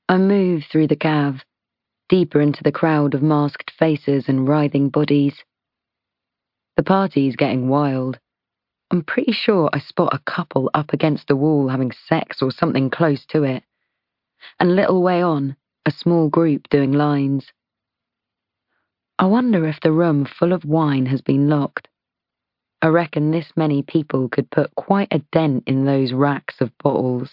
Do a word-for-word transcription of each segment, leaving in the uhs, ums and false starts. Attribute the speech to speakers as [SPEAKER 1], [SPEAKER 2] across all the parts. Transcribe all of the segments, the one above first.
[SPEAKER 1] I move through the cave, deeper into the crowd of masked faces and writhing bodies. The party's getting wild. I'm pretty sure I spot a couple up against the wall having sex or something close to it. And a little way on, a small group doing lines. I wonder if the room full of wine has been locked. I reckon this many people could put quite a dent in those racks of bottles.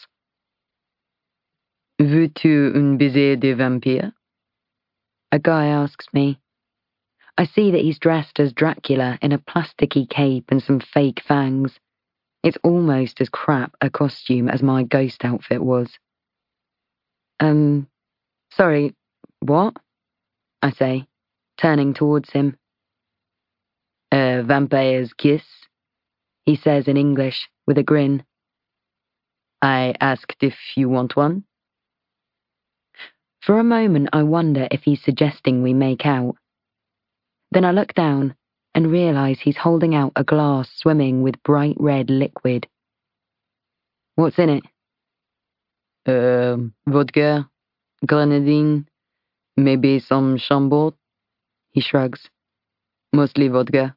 [SPEAKER 1] Veux-tu un baiser de vampire? A guy asks me. I see that he's dressed as Dracula in a plasticky cape and some fake fangs. It's almost as crap a costume as my ghost outfit was. Um, sorry, what? I say, turning towards him. A vampire's kiss, he says in English with a grin. I asked if you want one. For a moment I wonder if he's suggesting we make out. Then I look down and realise he's holding out a glass swimming with bright red liquid. What's in it? Uh, vodka, grenadine, maybe some Chambord, he shrugs. Mostly vodka.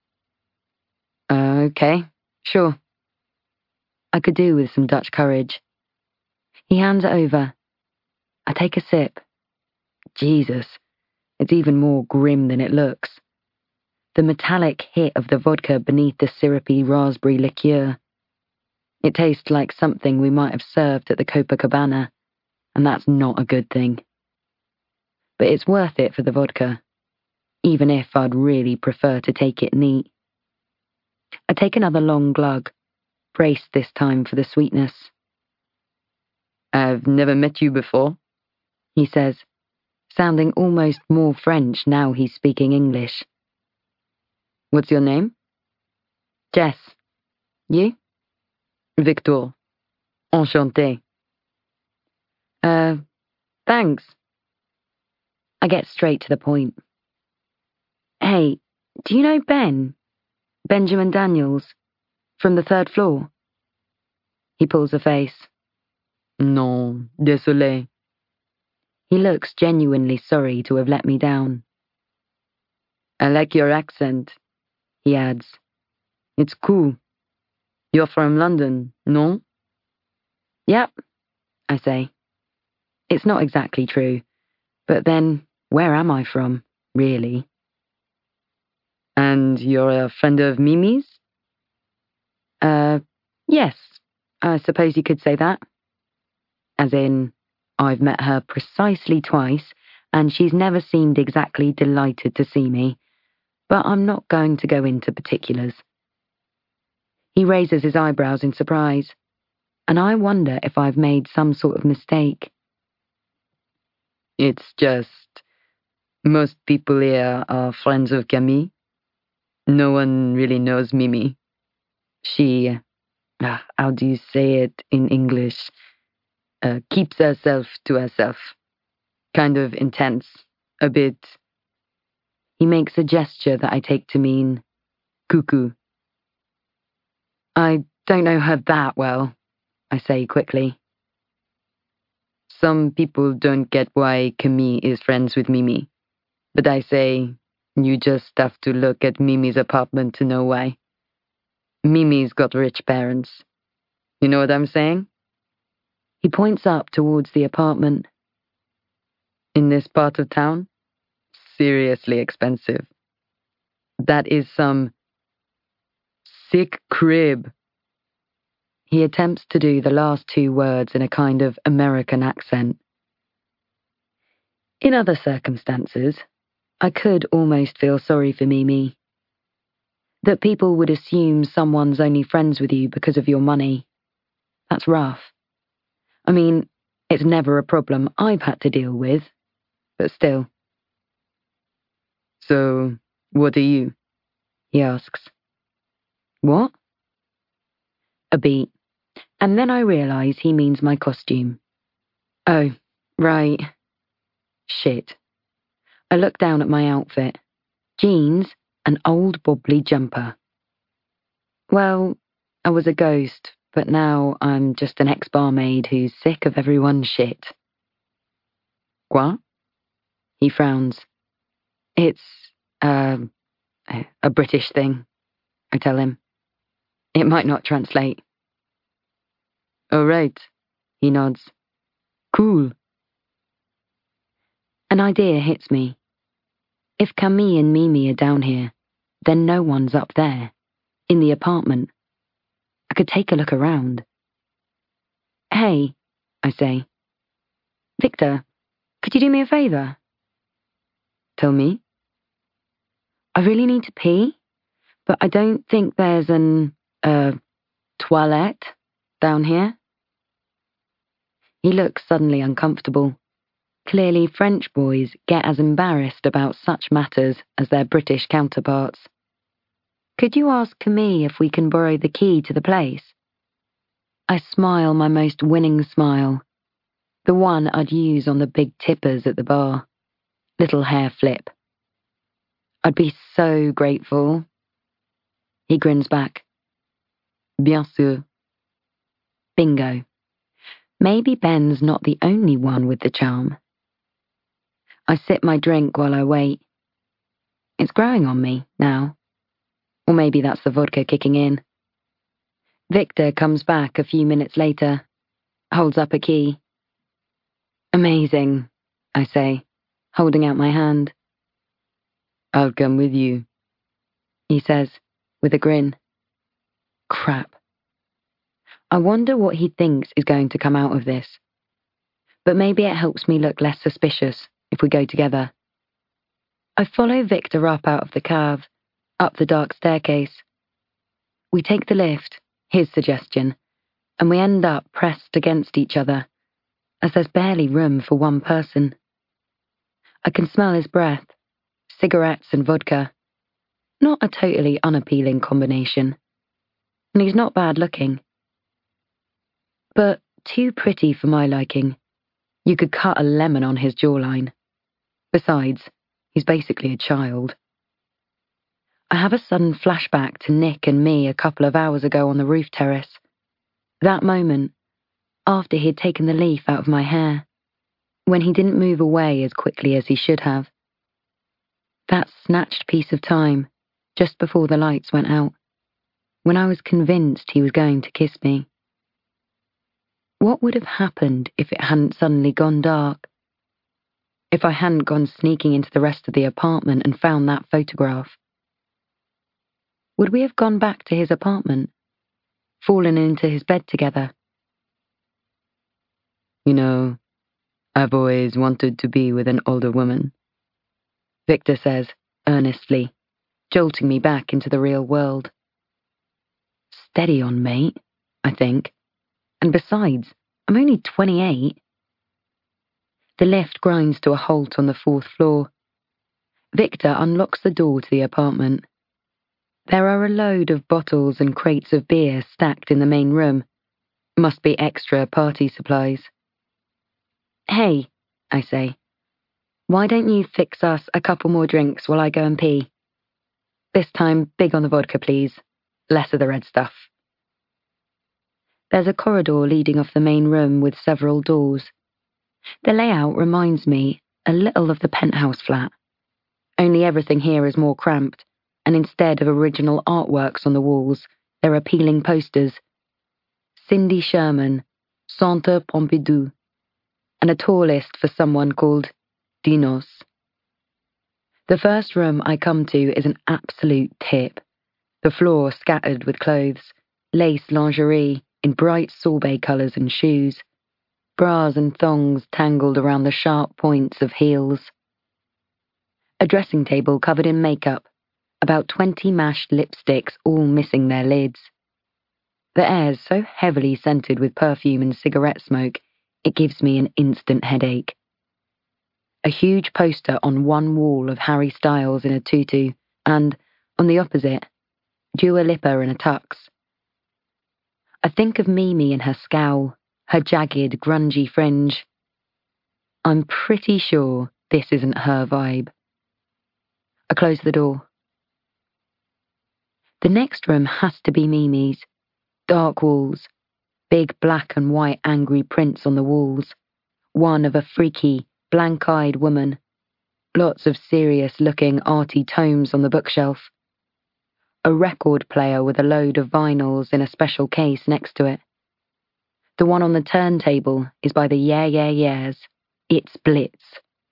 [SPEAKER 1] Uh, okay, sure. I could do with some Dutch courage. He hands it over. I take a sip. Jesus, it's even more grim than it looks. The metallic hit of the vodka beneath the syrupy raspberry liqueur. It tastes like something we might have served at the Copacabana, and that's not a good thing. But it's worth it for the vodka, even if I'd really prefer to take it neat. I take another long glug, braced this time for the sweetness. I've never met you before, he says, sounding almost more French now he's speaking English. What's your name? Jess. You? Victor. Enchanté. Uh, thanks. I get straight to the point. Hey, do you know Ben? Benjamin Daniels? From the third floor? He pulls a face. Non, désolé. He looks genuinely sorry to have let me down. I like your accent, he adds. It's cool. You're from London, no? Yep, I say. It's not exactly true, but then where am I from, really? And you're a friend of Mimi's? Uh, yes, I suppose you could say that. As in, I've met her precisely twice, and she's never seemed exactly delighted to see me, but I'm not going to go into particulars. He raises his eyebrows in surprise, and I wonder if I've made some sort of mistake. It's just, most people here are friends of Camille. No one really knows Mimi. She, uh, how do you say it in English, uh, keeps herself to herself. Kind of intense, a bit. He makes a gesture that I take to mean cuckoo. I don't know her that well, I say quickly. Some people don't get why Camille is friends with Mimi, but I say you just have to look at Mimi's apartment to know why. Mimi's got rich parents. You know what I'm saying? He points up towards the apartment. In this part of town? Seriously expensive. That is some sick crib. He attempts to do the last two words in a kind of American accent. In other circumstances, I could almost feel sorry for Mimi. That people would assume someone's only friends with you because of your money. That's rough. I mean, it's never a problem I've had to deal with, but still. So, what are you? He asks. What? A beat. And then I realise he means my costume. Oh, right. Shit. I look down at my outfit. Jeans, an old bobbly jumper. Well, I was a ghost, but now I'm just an ex-barmaid who's sick of everyone's shit. Quoi? He frowns. It's, uh, a British thing, I tell him. It might not translate. Oh, right, he nods. Cool. An idea hits me. If Camille and Mimi are down here, then no one's up there, in the apartment. I could take a look around. Hey, I say. Victor, could you do me a favour? Tell me. I really need to pee, but I don't think there's an, uh, toilette down here. He looks suddenly uncomfortable. Clearly French boys get as embarrassed about such matters as their British counterparts. Could you ask Camille if we can borrow the key to the place? I smile my most winning smile, the one I'd use on the big tippers at the bar. Little hair flip. I'd be so grateful. He grins back. Bien sûr. Bingo. Maybe Ben's not the only one with the charm. I sip my drink while I wait. It's growing on me now. Or maybe that's the vodka kicking in. Victor comes back a few minutes later, holds up a key. Amazing, I say, holding out my hand. I'll come with you, he says, with a grin. Crap. I wonder what he thinks is going to come out of this. But maybe it helps me look less suspicious if we go together. I follow Victor up out of the cave, up the dark staircase. We take the lift, his suggestion, and we end up pressed against each other, as there's barely room for one person. I can smell his breath, cigarettes and vodka. Not a totally unappealing combination. And he's not bad looking. But too pretty for my liking. You could cut a lemon on his jawline. Besides, he's basically a child. I have a sudden flashback to Nick and me a couple of hours ago on the roof terrace. That moment, after he'd taken the leaf out of my hair, when he didn't move away as quickly as he should have. That snatched piece of time, just before the lights went out, when I was convinced he was going to kiss me. What would have happened if it hadn't suddenly gone dark? If I hadn't gone sneaking into the rest of the apartment and found that photograph? Would we have gone back to his apartment, fallen into his bed together? You know, I've always wanted to be with an older woman, Victor says, earnestly, jolting me back into the real world. Steady on, mate, I think. And besides, I'm only twenty-eight. The lift grinds to a halt on the fourth floor. Victor unlocks the door to the apartment. There are a load of bottles and crates of beer stacked in the main room. Must be extra party supplies. Hey, I say, why don't you fix us a couple more drinks while I go and pee? This time, big on the vodka, please. Less of the red stuff. There's a corridor leading off the main room with several doors. The layout reminds me a little of the penthouse flat. Only everything here is more cramped, and instead of original artworks on the walls, there are peeling posters. Cindy Sherman, Centre Pompidou, and a tour list for someone called Dinos. The first room I come to is an absolute tip. The floor scattered with clothes, lace lingerie in bright sorbet colours and shoes, bras and thongs tangled around the sharp points of heels. A dressing table covered in makeup, about twenty mashed lipsticks all missing their lids. The air's so heavily scented with perfume and cigarette smoke, it gives me an instant headache. A huge poster on one wall of Harry Styles in a tutu, and, on the opposite, Dua Lipa in a tux. I think of Mimi and her scowl, her jagged, grungy fringe. I'm pretty sure this isn't her vibe. I close the door. The next room has to be Mimi's. Dark walls, big black and white angry prints on the walls, one of a freaky, blank-eyed woman. Lots of serious-looking arty tomes on the bookshelf. A record player with a load of vinyls in a special case next to it. The one on the turntable is by the Yeah Yeah Yeahs. It's Blitz.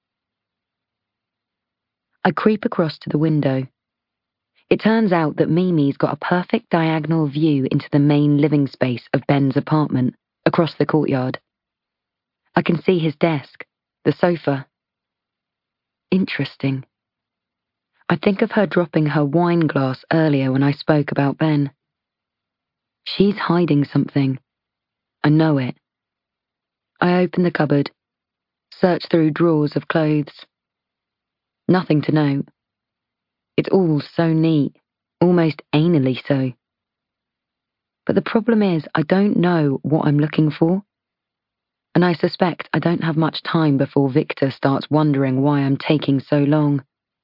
[SPEAKER 1] I creep across to the window. It turns out that Mimi's got a perfect diagonal view into the main living space of Ben's apartment, across the courtyard. I can see his desk, the sofa. Interesting. I think of her dropping her wine glass earlier when I spoke about Ben. She's hiding something. I know it. I open the cupboard, search through drawers of clothes. Nothing to note. It's all so neat, almost anally so. But the problem is I don't know what I'm looking for, and I suspect I don't have much time before Victor starts wondering why I'm taking so long.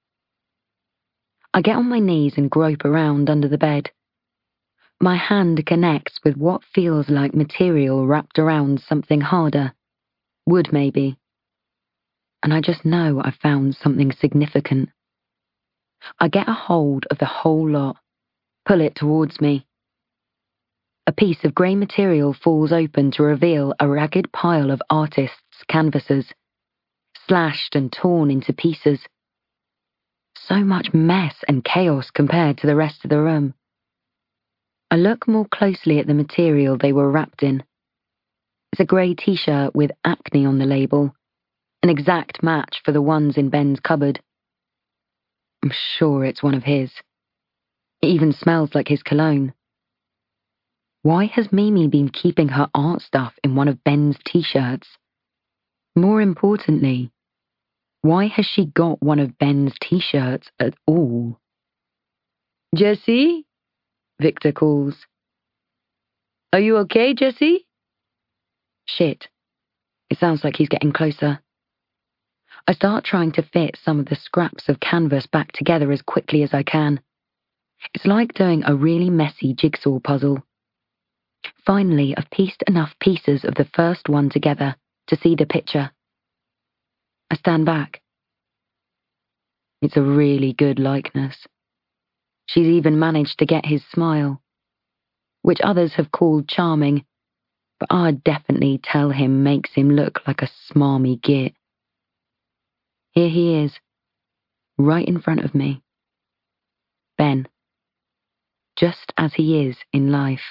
[SPEAKER 1] I get on my knees and grope around under the bed. My hand connects with what feels like material wrapped around something harder, wood maybe, and I just know I've found something significant. I get a hold of the whole lot, pull it towards me. A piece of grey material falls open to reveal a ragged pile of artists' canvases, slashed and torn into pieces. So much mess and chaos compared to the rest of the room. I look more closely at the material they were wrapped in. It's a grey t-shirt with acne on the label, an exact match for the ones in Ben's cupboard. I'm sure it's one of his. It even smells like his cologne. Why has Mimi been keeping her art stuff in one of Ben's t-shirts? More importantly, why has she got one of Ben's t-shirts at all? Jessie? Victor calls. Are you okay, Jessie? Shit. It sounds like he's getting closer. I start trying to fit some of the scraps of canvas back together as quickly as I can. It's like doing a really messy jigsaw puzzle. Finally, I've pieced enough pieces of the first one together to see the picture. I stand back. It's a really good likeness. She's even managed to get his smile, which others have called charming, but I'd definitely tell him makes him look like a smarmy git. Here he is, right in front of me. Ben. Just as he is in life.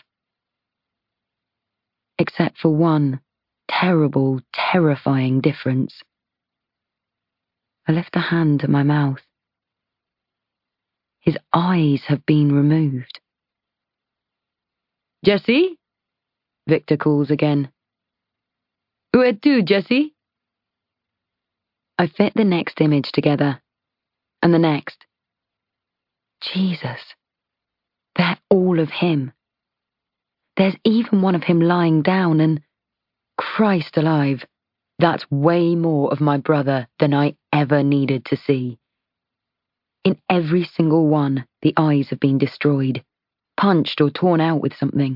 [SPEAKER 1] Except for one terrible, terrifying difference. I lift a hand to my mouth. His eyes have been removed. Jessie? Victor calls again. Where to, Jessie? I fit the next image together, and the next. Jesus, they're all of him. There's even one of him lying down, and Christ alive, that's way more of my brother than I ever needed to see. In every single one, the eyes have been destroyed, punched or torn out with something.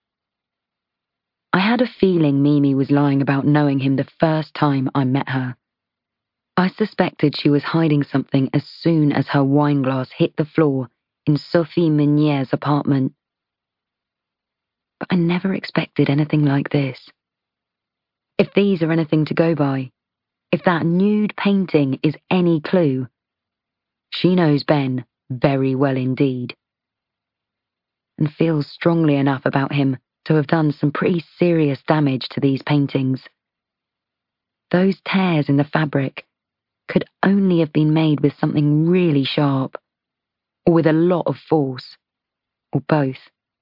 [SPEAKER 1] I had a feeling Mimi was lying about knowing him the first time I met her. I suspected she was hiding something as soon as her wine glass hit the floor in Sophie Meunier's apartment. But I never expected anything like this. If these are anything to go by, if that nude painting is any clue, she knows Ben very well indeed, and feels strongly enough about him to have done some pretty serious damage to these paintings. Those tears in the fabric could only have been made with something really sharp, or with a lot of force, or both.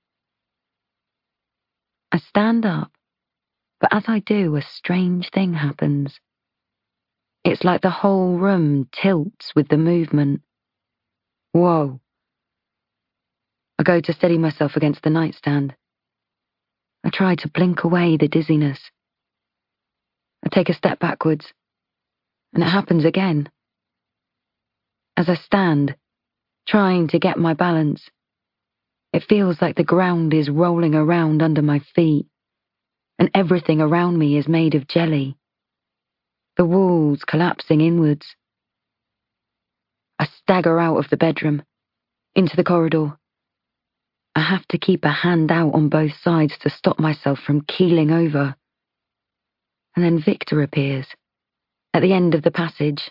[SPEAKER 1] I stand up, but as I do, a strange thing happens. It's like the whole room tilts with the movement. Whoa. I go to steady myself against the nightstand. I try to blink away the dizziness. I take a step backwards, and it happens again. As I stand, trying to get my balance, it feels like the ground is rolling around under my feet, and everything around me is made of jelly. the walls collapsing inwards. I stagger out of the bedroom, into the corridor. I have to keep a hand out on both sides to stop myself from keeling over. And then Victor appears, at the end of the passage.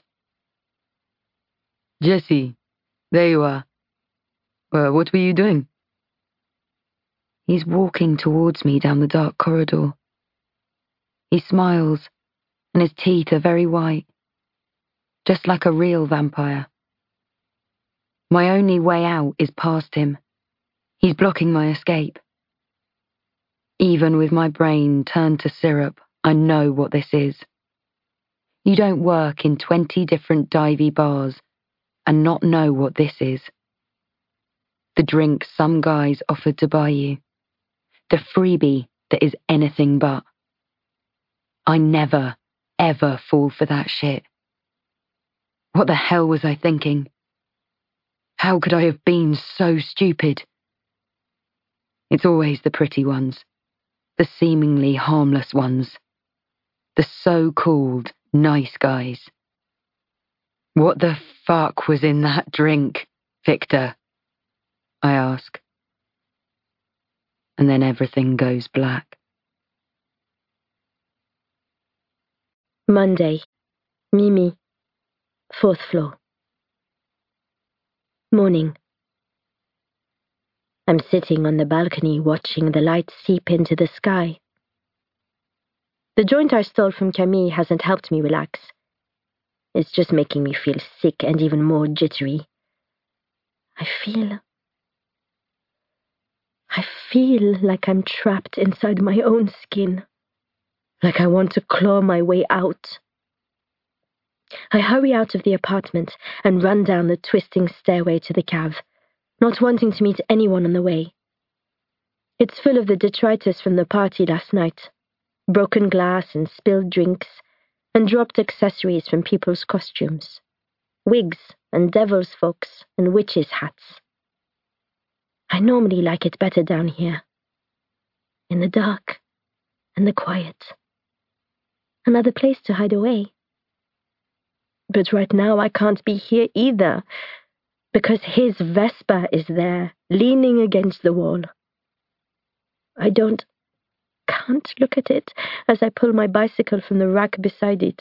[SPEAKER 1] Jessie, there you are. Uh, what were you doing? He's walking towards me down the dark corridor. He smiles, and his teeth are very white, just like a real vampire. My only way out is past him. He's blocking my escape. Even with my brain turned to syrup, I know what this is. You don't work in twenty different divey bars and not know what this is. The drink some guys offered to buy you. The freebie that is anything but. I never, ever fall for that shit. What the hell was I thinking? How could I have been so stupid? It's always the pretty ones, the seemingly harmless ones, the so-called nice guys. What the fuck was in that drink, Victor? I ask. And then everything goes black.
[SPEAKER 2] Monday. Mimi. Fourth floor. Morning. I'm sitting on the balcony watching the light seep into the sky. The joint I stole from Camille hasn't helped me relax. It's just making me feel sick and even more jittery. I feel... I feel like I'm trapped inside my own skin. Like I want to claw my way out. I hurry out of the apartment and run down the twisting stairway to the cave, not wanting to meet anyone on the way. It's full of the detritus from the party last night. Broken glass and spilled drinks, and dropped accessories from people's costumes. Wigs and devil's folks and witches' hats. I normally like it better down here. In the dark and the quiet. Another place to hide away. But right now I can't be here either, because his Vespa is there, leaning against the wall. I don't, can't look at it as I pull my bicycle from the rack beside it.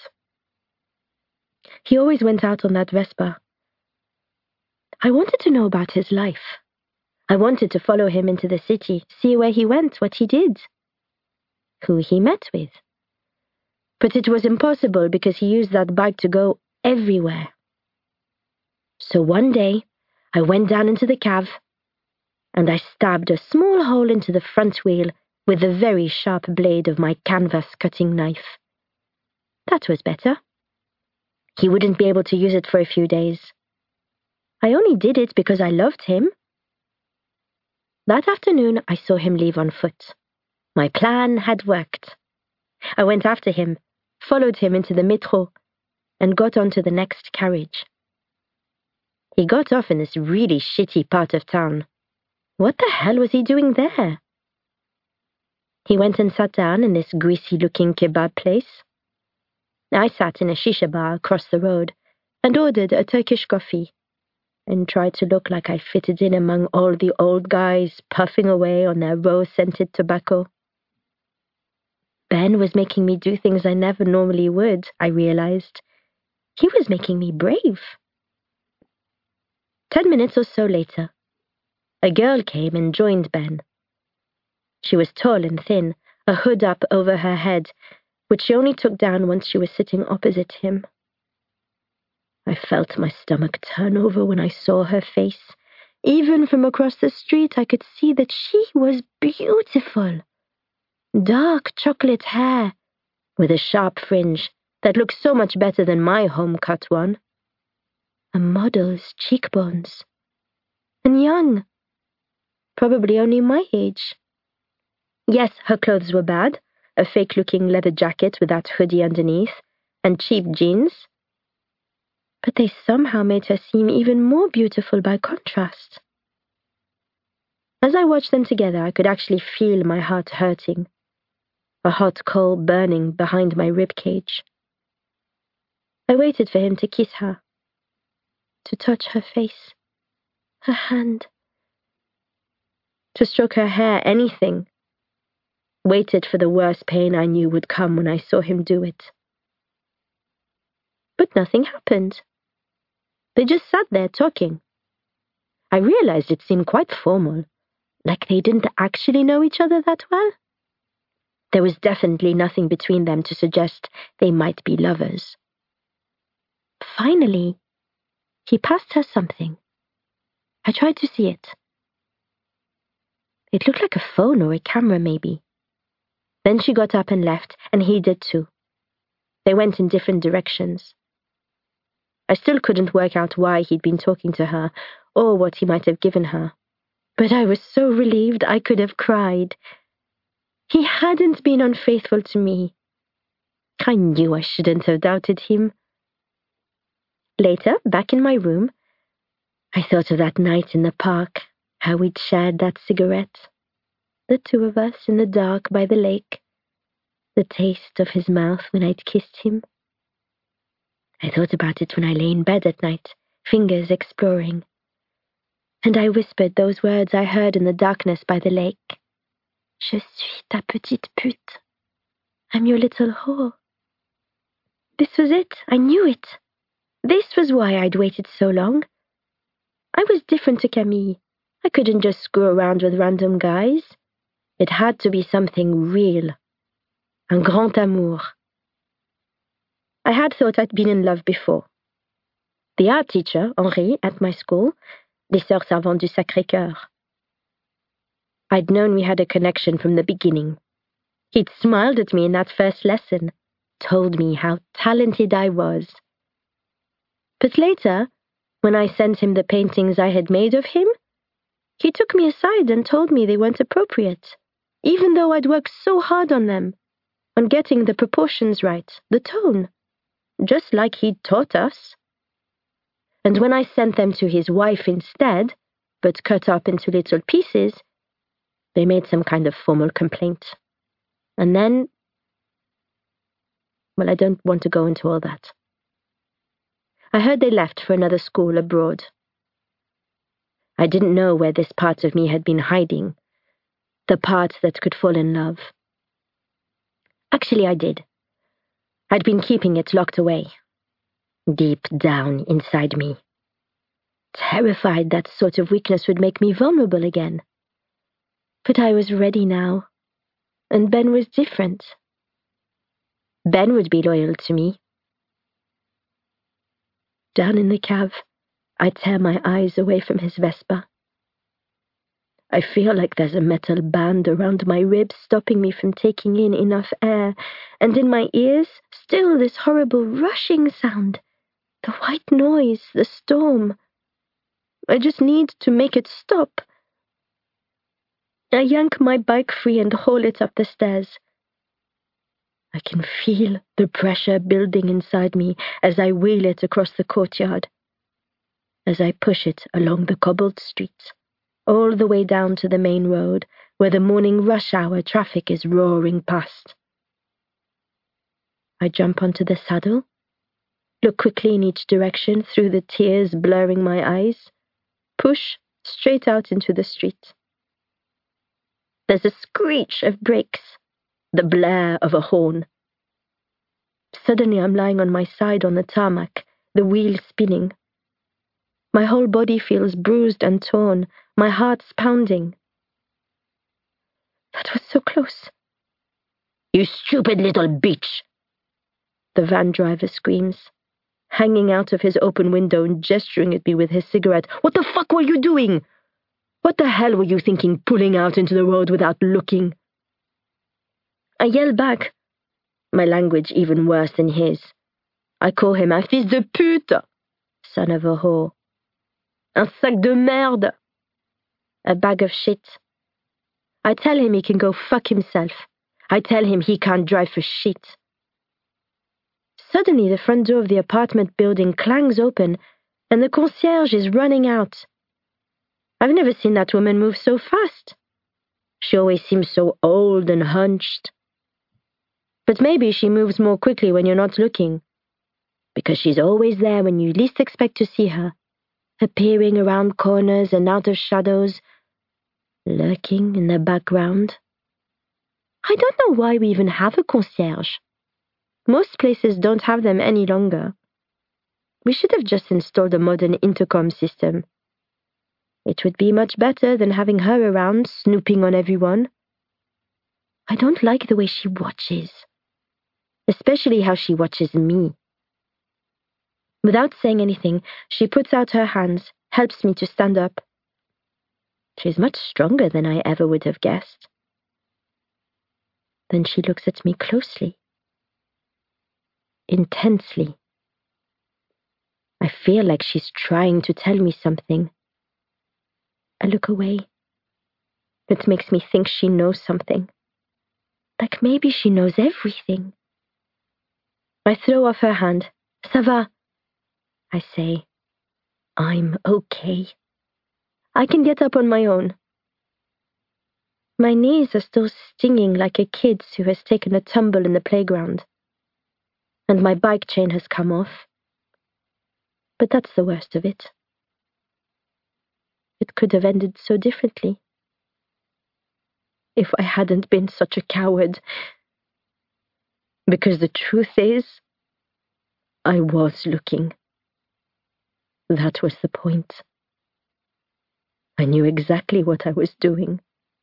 [SPEAKER 2] He always went out on that Vespa. I wanted to know about his life. I wanted to follow him into the city, see where he went, what he did, who he met with. But it was impossible because he used that bike to go everywhere. So one day, I went down into the cave, and I stabbed a small hole into the front wheel with the very sharp blade of my canvas-cutting knife. That was better. He wouldn't be able to use it for a few days. I only did it because I loved him. That afternoon, I saw him leave on foot. My plan had worked. I went after him, followed him into the metro, and got onto the next carriage. He got off in this really shitty part of town. What the hell was he doing there? He went and sat down in this greasy-looking kebab place. I sat in a shisha bar across the road and ordered a Turkish coffee and tried to look like I fitted in among all the old guys puffing away on their rose-scented tobacco. Ben was making me do things I never normally would, I realized. He was making me brave. Ten minutes or so later, a girl came and joined Ben. She was tall and thin, a hood up over her head, which she only took down once she was sitting opposite him. I felt my stomach turn over when I saw her face. Even from across the street, I could see that she was beautiful. Dark chocolate hair, with a sharp fringe that looked so much better than my home-cut one. A model's cheekbones. And young. Probably only my age. Yes, her clothes were bad. A fake-looking leather jacket with that hoodie underneath, and cheap jeans. But they somehow made her seem even more beautiful by contrast. As I watched them together, I could actually feel my heart hurting, a hot coal burning behind my ribcage. I waited for him to kiss her, to touch her face, her hand, to stroke her hair, anything. Waited for the worst pain I knew would come when I saw him do it. But nothing happened. They just sat there talking. I realized it seemed quite formal, like they didn't actually know each other that well. There was definitely nothing between them to suggest they might be lovers. Finally, he passed her something. I tried to see it. It looked like a phone or a camera, maybe. Then she got up and left, and he did too. They went in different directions. I still couldn't work out why he'd been talking to her, or what he might have given her. But I was so relieved I could have cried. He hadn't been unfaithful to me. I knew I shouldn't have doubted him. Later, back in my room, I thought of that night in the park, how we'd shared that cigarette. The two of us in the dark by the lake, the taste of his mouth when I'd kissed him. I thought about it when I lay in bed at night, fingers exploring. And I whispered those words I heard in the darkness by the lake. Je suis ta petite pute. I'm your little whore. This was it. I knew it. This was why I'd waited so long. I was different to Camille. I couldn't just screw around with random guys. It had to be something real. Un grand amour. I had thought I'd been in love before. The art teacher, Henri, at my school, Les Sœurs Servantes du Sacré-Cœur. I'd known we had a connection from the beginning. He'd smiled at me in that first lesson, told me how talented I was. But later, when I sent him the paintings I had made of him, he took me aside and told me they weren't appropriate, even though I'd worked so hard on them, on getting the proportions right, the tone, just like he'd taught us. And when I sent them to his wife instead, but cut up into little pieces, they made some kind of formal complaint. And then, well, I don't want to go into all that. I heard they left for another school abroad. I didn't know where this part of me had been hiding, the part that could fall in love. Actually, I did. I'd been keeping it locked away, deep down inside me, terrified that sort of weakness would make me vulnerable again. But I was ready now, and Ben was different. Ben would be loyal to me. Down in the cave, I tear my eyes away from his Vespa. I feel like there's a metal band around my ribs stopping me from taking in enough air, and in my ears, still this horrible rushing sound, the white noise, the storm. I just need to make it stop. I yank my bike free and haul it up the stairs. I can feel the pressure building inside me as I wheel it across the courtyard, as I push it along the cobbled streets, all the way down to the main road where the morning rush hour traffic is roaring past. I jump onto the saddle, look quickly in each direction through the tears blurring my eyes, push straight out into the street. There's a screech of brakes, the blare of a horn. Suddenly I'm lying on my side on the tarmac, the wheel spinning. My whole body feels bruised and torn, my heart's pounding. That was so close. You stupid little bitch! The van driver screams, hanging out of his open window and gesturing at me with his cigarette. What the fuck were you doing? What the hell were you thinking, pulling out into the road without looking? I yell back, my language even worse than his. I call him un fils de pute, son of a whore. Un sac de merde, a bag of shit. I tell him he can go fuck himself. I tell him he can't drive for shit. Suddenly the front door of the apartment building clangs open and the concierge is running out. I've never seen that woman move so fast. She always seems so old and hunched. But maybe she moves more quickly when you're not looking. because she's always there when you least expect to see her, appearing around corners and out of shadows, lurking in the background. I don't know why we even have a concierge. Most places don't have them any longer. We should have just installed a modern intercom system. It would be much better than having her around, snooping on everyone. I don't like the way she watches, especially how she watches me. Without saying anything, she puts out her hands, helps me to stand up. She's much stronger than I ever would have guessed. Then she looks at me closely, intensely. I feel like she's trying to tell me something. I look away. It makes me think she knows something. Like maybe she knows everything. I throw off her hand. Ça va? I say. I'm okay. I can get up on my own. My knees are still stinging like a kid's who has taken a tumble in the playground. And my bike chain has come off. But that's the worst of it. It could have ended so differently. If I hadn't been such a coward. Because the truth is, I was looking. That was the point. I knew exactly what I was doing.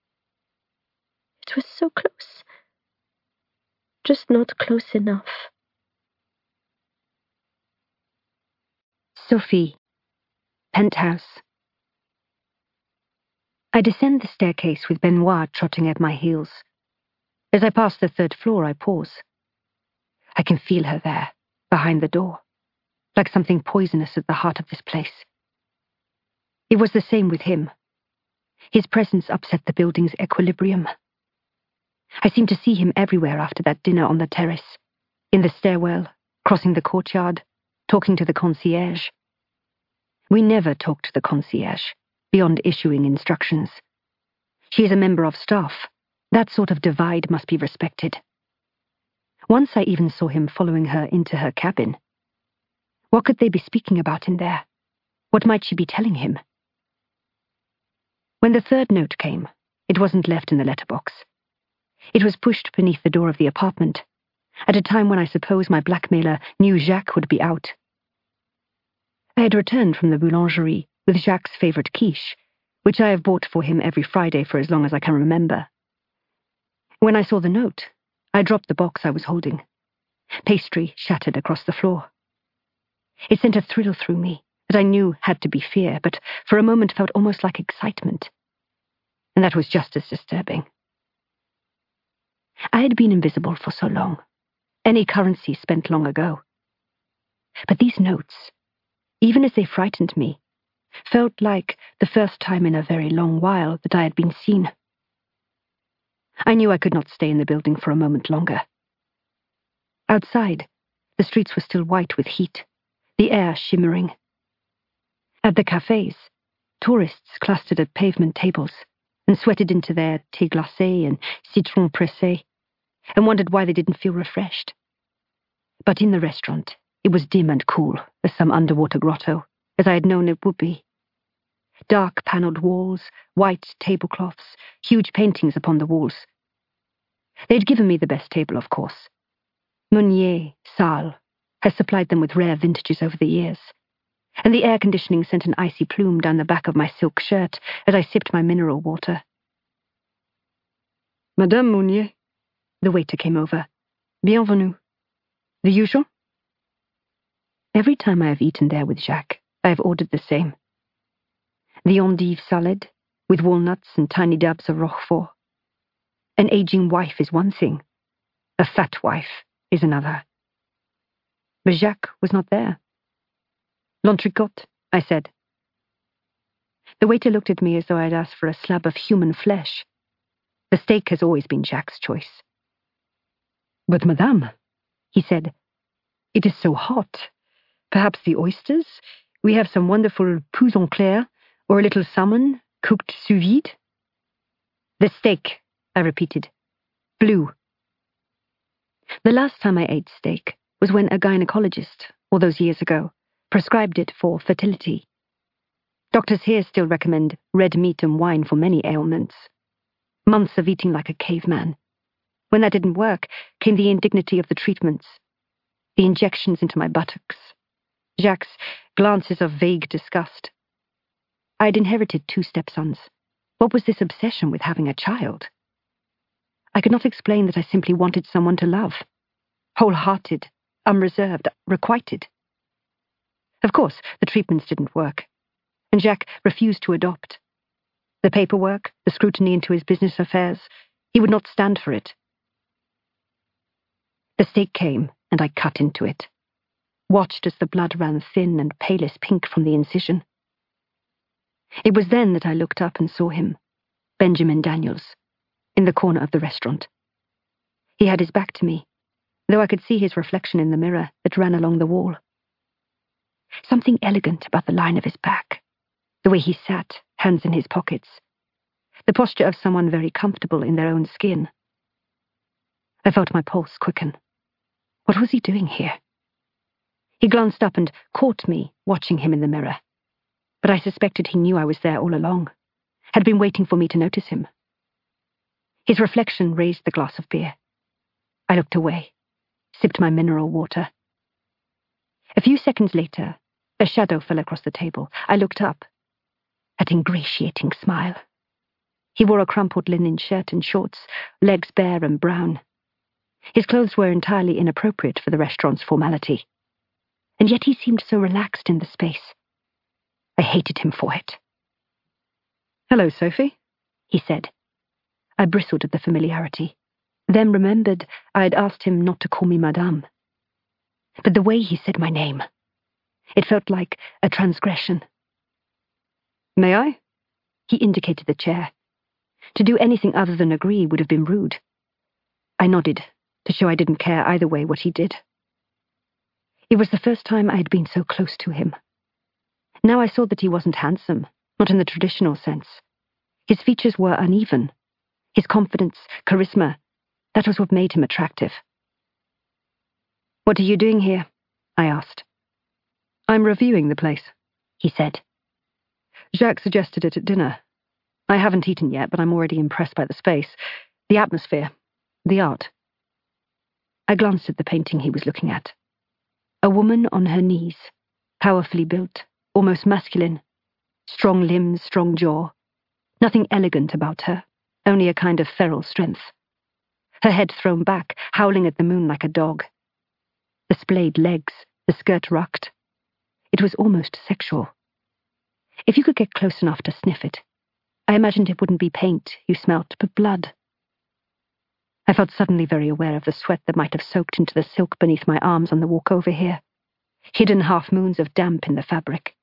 [SPEAKER 2] It was so close. Just not close enough.
[SPEAKER 3] Sophie. Penthouse. I descend the staircase with Benoit trotting at my heels. As I pass the third floor, I pause. I can feel her there, behind the door, like something poisonous at the heart of this place. It was the same with him. His presence upset the building's equilibrium. I seemed to see him everywhere after that dinner on the terrace, in the stairwell, crossing the courtyard, talking to the concierge. We never talked to the concierge, beyond issuing instructions. She is a member of staff. That sort of divide must be respected. Once I even saw him following her into her cabin. What could they be speaking about in there? What might she be telling him? When the third note came, it wasn't left in the letterbox. It was pushed beneath the door of the apartment, at a time when I suppose my blackmailer knew Jacques would be out. I had returned from the boulangerie with Jacques' favourite quiche, which I have bought for him every Friday for as long as I can remember. When I saw the note, I dropped the box I was holding. Pastry shattered across the floor. It sent a thrill through me that I knew had to be fear, but for a moment felt almost like excitement. And that was just as disturbing. I had been invisible for so long, any currency spent long ago. But these notes, even as they frightened me, felt like the first time in a very long while that I had been seen. I knew I could not stay in the building for a moment longer. Outside, the streets were still white with heat, the air shimmering. At the cafes, tourists clustered at pavement tables and sweated into their thé glacé and citron pressé, and wondered why they didn't feel refreshed. But in the restaurant, it was dim and cool as some underwater grotto, as I had known it would be. Dark panelled walls, white tablecloths, huge paintings upon the walls. They'd given me the best table, of course. Meunier, Salle, has supplied them with rare vintages over the years, and the air conditioning sent an icy plume down the back of my silk shirt as I sipped my mineral water. Madame Meunier, the waiter came over. Bienvenue. The usual? Every time I have eaten there with Jacques, I have ordered the same. The endive salad, with walnuts and tiny dabs of roquefort. An aging wife is one thing. A fat wife is another. But Jacques was not there. L'entrecôte, I said. The waiter looked at me as though I had asked for a slab of human flesh. The steak has always been Jacques' choice. But madame, he said, it is so hot. Perhaps the oysters? We have some wonderful pousse en clair, or a little salmon, cooked sous vide. The steak, I repeated. Blue. The last time I ate steak was when a gynecologist, all those years ago, prescribed it for fertility. Doctors here still recommend red meat and wine for many ailments. Months of eating like a caveman. When that didn't work, came the indignity of the treatments, the injections into my buttocks, Jacques' glances of vague disgust. I'd inherited two stepsons. What was this obsession with having a child? I could not explain that I simply wanted someone to love. Wholehearted, unreserved, requited. Of course, the treatments didn't work, and Jacques refused to adopt. The paperwork, the scrutiny into his business affairs, he would not stand for it. The stake came, and I cut into it, watched as the blood ran thin and palest pink from the incision. It was then that I looked up and saw him, Benjamin Daniels, in the corner of the restaurant. He had his back to me, though I could see his reflection in the mirror that ran along the wall. Something elegant about the line of his back, the way he sat, hands in his pockets, the posture of someone very comfortable in their own skin. I felt my pulse quicken. What was he doing here? He glanced up and caught me watching him in the mirror, but I suspected he knew I was there all along, had been waiting for me to notice him. His reflection raised the glass of beer. I looked away, sipped my mineral water. A few seconds later, a shadow fell across the table. I looked up. That ingratiating smile. He wore a crumpled linen shirt and shorts, legs bare and brown. His clothes were entirely inappropriate for the restaurant's formality, and yet he seemed so relaxed in the space. I hated him for it. "Hello, Sophie," he said. I bristled at the familiarity, then remembered I had asked him not to call me Madame. But the way he said my name, it felt like a transgression. "May I?" He indicated the chair. To do anything other than agree would have been rude. I nodded, to show I didn't care either way what he did. It was the first time I had been so close to him. Now I saw that he wasn't handsome, not in the traditional sense. His features were uneven. His confidence, charisma, that was what made him attractive. "What are you doing here?" I asked. "I'm reviewing the place," he said. "Jacques suggested it at dinner. I haven't eaten yet, but I'm already impressed by the space, the atmosphere, the art." I glanced at the painting he was looking at. A woman on her knees, powerfully built, almost masculine, strong limbs, strong jaw. Nothing elegant about her, only a kind of feral strength. Her head thrown back, howling at the moon like a dog. The splayed legs, the skirt rucked. It was almost sexual. If you could get close enough to sniff it, I imagined it wouldn't be paint you smelt, but blood. I felt suddenly very aware of the sweat that might have soaked into the silk beneath my arms on the walk over here, hidden half-moons of damp in the fabric.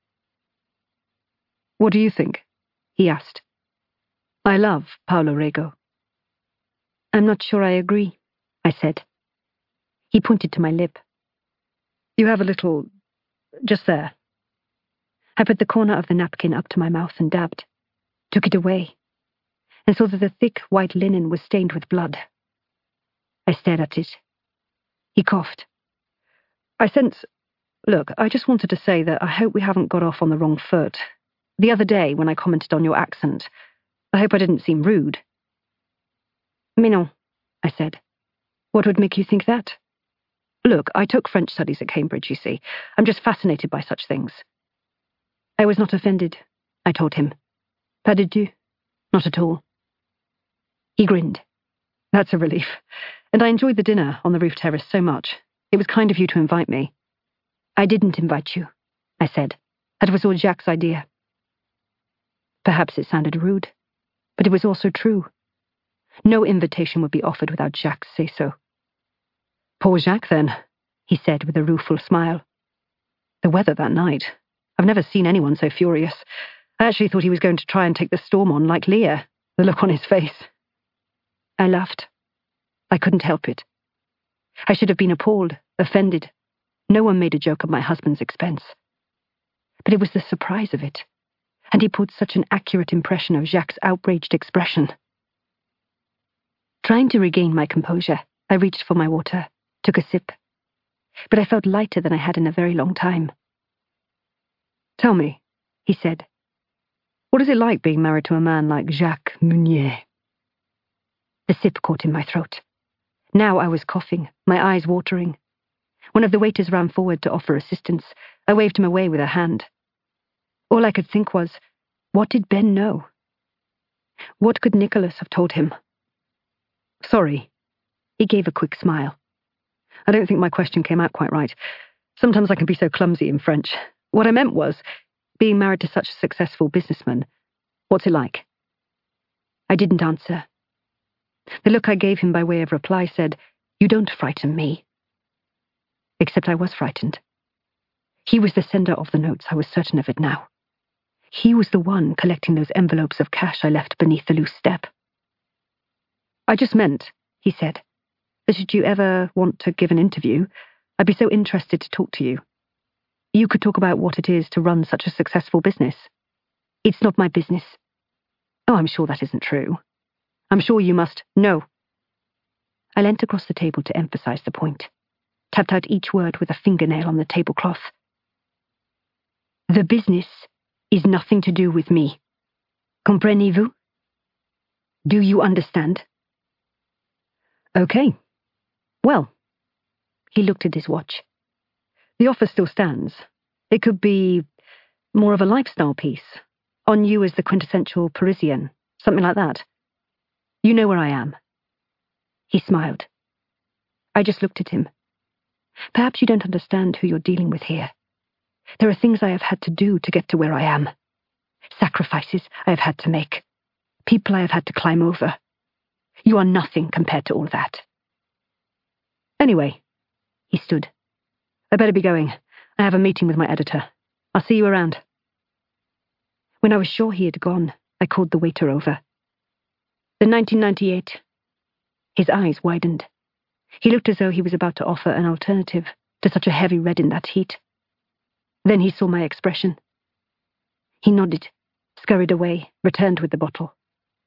[SPEAKER 3] "What do you think?" he asked. "I love Paulo Rego." "I'm not sure I agree," I said. He pointed to my lip. "You have a little... just there." I put the corner of the napkin up to my mouth and dabbed, took it away, and saw that the thick white linen was stained with blood. I stared at it. He coughed. "I sense... Look, I just wanted to say that I hope we haven't got off on the wrong foot. The other day, when I commented on your accent, I hope I didn't seem rude." "Mais non," I said. "What would make you think that?" "Look, I took French studies at Cambridge, you see. I'm just fascinated by such things." I was not offended, I told him. "Pas du tout. Not at all." He grinned. "That's a relief. And I enjoyed the dinner on the roof terrace so much. It was kind of you to invite me." "I didn't invite you," I said. "That was all Jacques' idea." Perhaps it sounded rude, but it was also true. No invitation would be offered without Jacques' say-so. "Poor Jacques, then," he said with a rueful smile. "The weather that night. I've never seen anyone so furious. I actually thought he was going to try and take the storm on like Leah, the look on his face." I laughed. I couldn't help it. I should have been appalled, offended. No one made a joke at my husband's expense. But it was the surprise of it, and he put such an accurate impression of Jacques' outraged expression. Trying to regain my composure, I reached for my water, took a sip. but I felt lighter than I had in a very long time. "Tell me," he said, "what is it like being married to a man like Jacques Meunier?" The sip caught in my throat. Now I was coughing, my eyes watering. One of the waiters ran forward to offer assistance. I waved him away with a hand. All I could think was, what did Ben know? What could Nicholas have told him? "Sorry." He gave a quick smile. "I don't think my question came out quite right. Sometimes I can be so clumsy in French. What I meant was, being married to such a successful businessman, what's it like?" I didn't answer. The look I gave him by way of reply said, "You don't frighten me." Except I was frightened. He was the sender of the notes, I was certain of it now. He was the one collecting those envelopes of cash I left beneath the loose step. "I just meant," he said, "that should you ever want to give an interview, I'd be so interested to talk to you. You could talk about what it is to run such a successful business." "It's not my business." "Oh, I'm sure that isn't true. I'm sure you must know." I leant across the table to emphasize the point, tapped out each word with a fingernail on the tablecloth. "The business is nothing to do with me. Comprenez-vous? Do you understand?" "Okay. Well," he looked at his watch. "The offer still stands. It could be more of a lifestyle piece, on you as the quintessential Parisian, something like that. You know where I am." He smiled. I just looked at him. "Perhaps you don't understand who you're dealing with here. There are things I have had to do to get to where I am. Sacrifices I have had to make. People I have had to climb over. You are nothing compared to all that." "Anyway," he stood, "I better be going. I have a meeting with my editor. I'll see you around." When I was sure he had gone, I called the waiter over. "The nineteen ninety-eight. His eyes widened. He looked as though he was about to offer an alternative to such a heavy red in that heat. Then he saw my expression. He nodded, scurried away, returned with the bottle.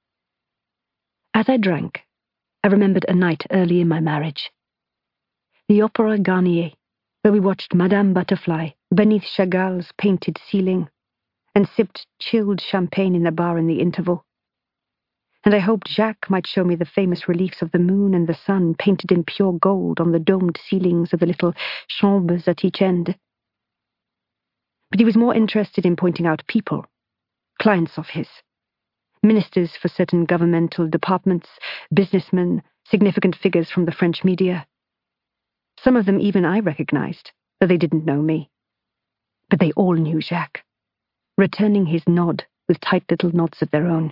[SPEAKER 3] As I drank, I remembered a night early in my marriage. The Opera Garnier, where we watched Madame Butterfly beneath Chagall's painted ceiling and sipped chilled champagne in the bar in the interval. And I hoped Jacques might show me the famous reliefs of the moon and the sun painted in pure gold on the domed ceilings of the little chambres at each end. But he was more interested in pointing out people, clients of his, ministers for certain governmental departments, businessmen, significant figures from the French media. Some of them even I recognized, though they didn't know me. But they all knew Jacques, returning his nod with tight little nods of their own.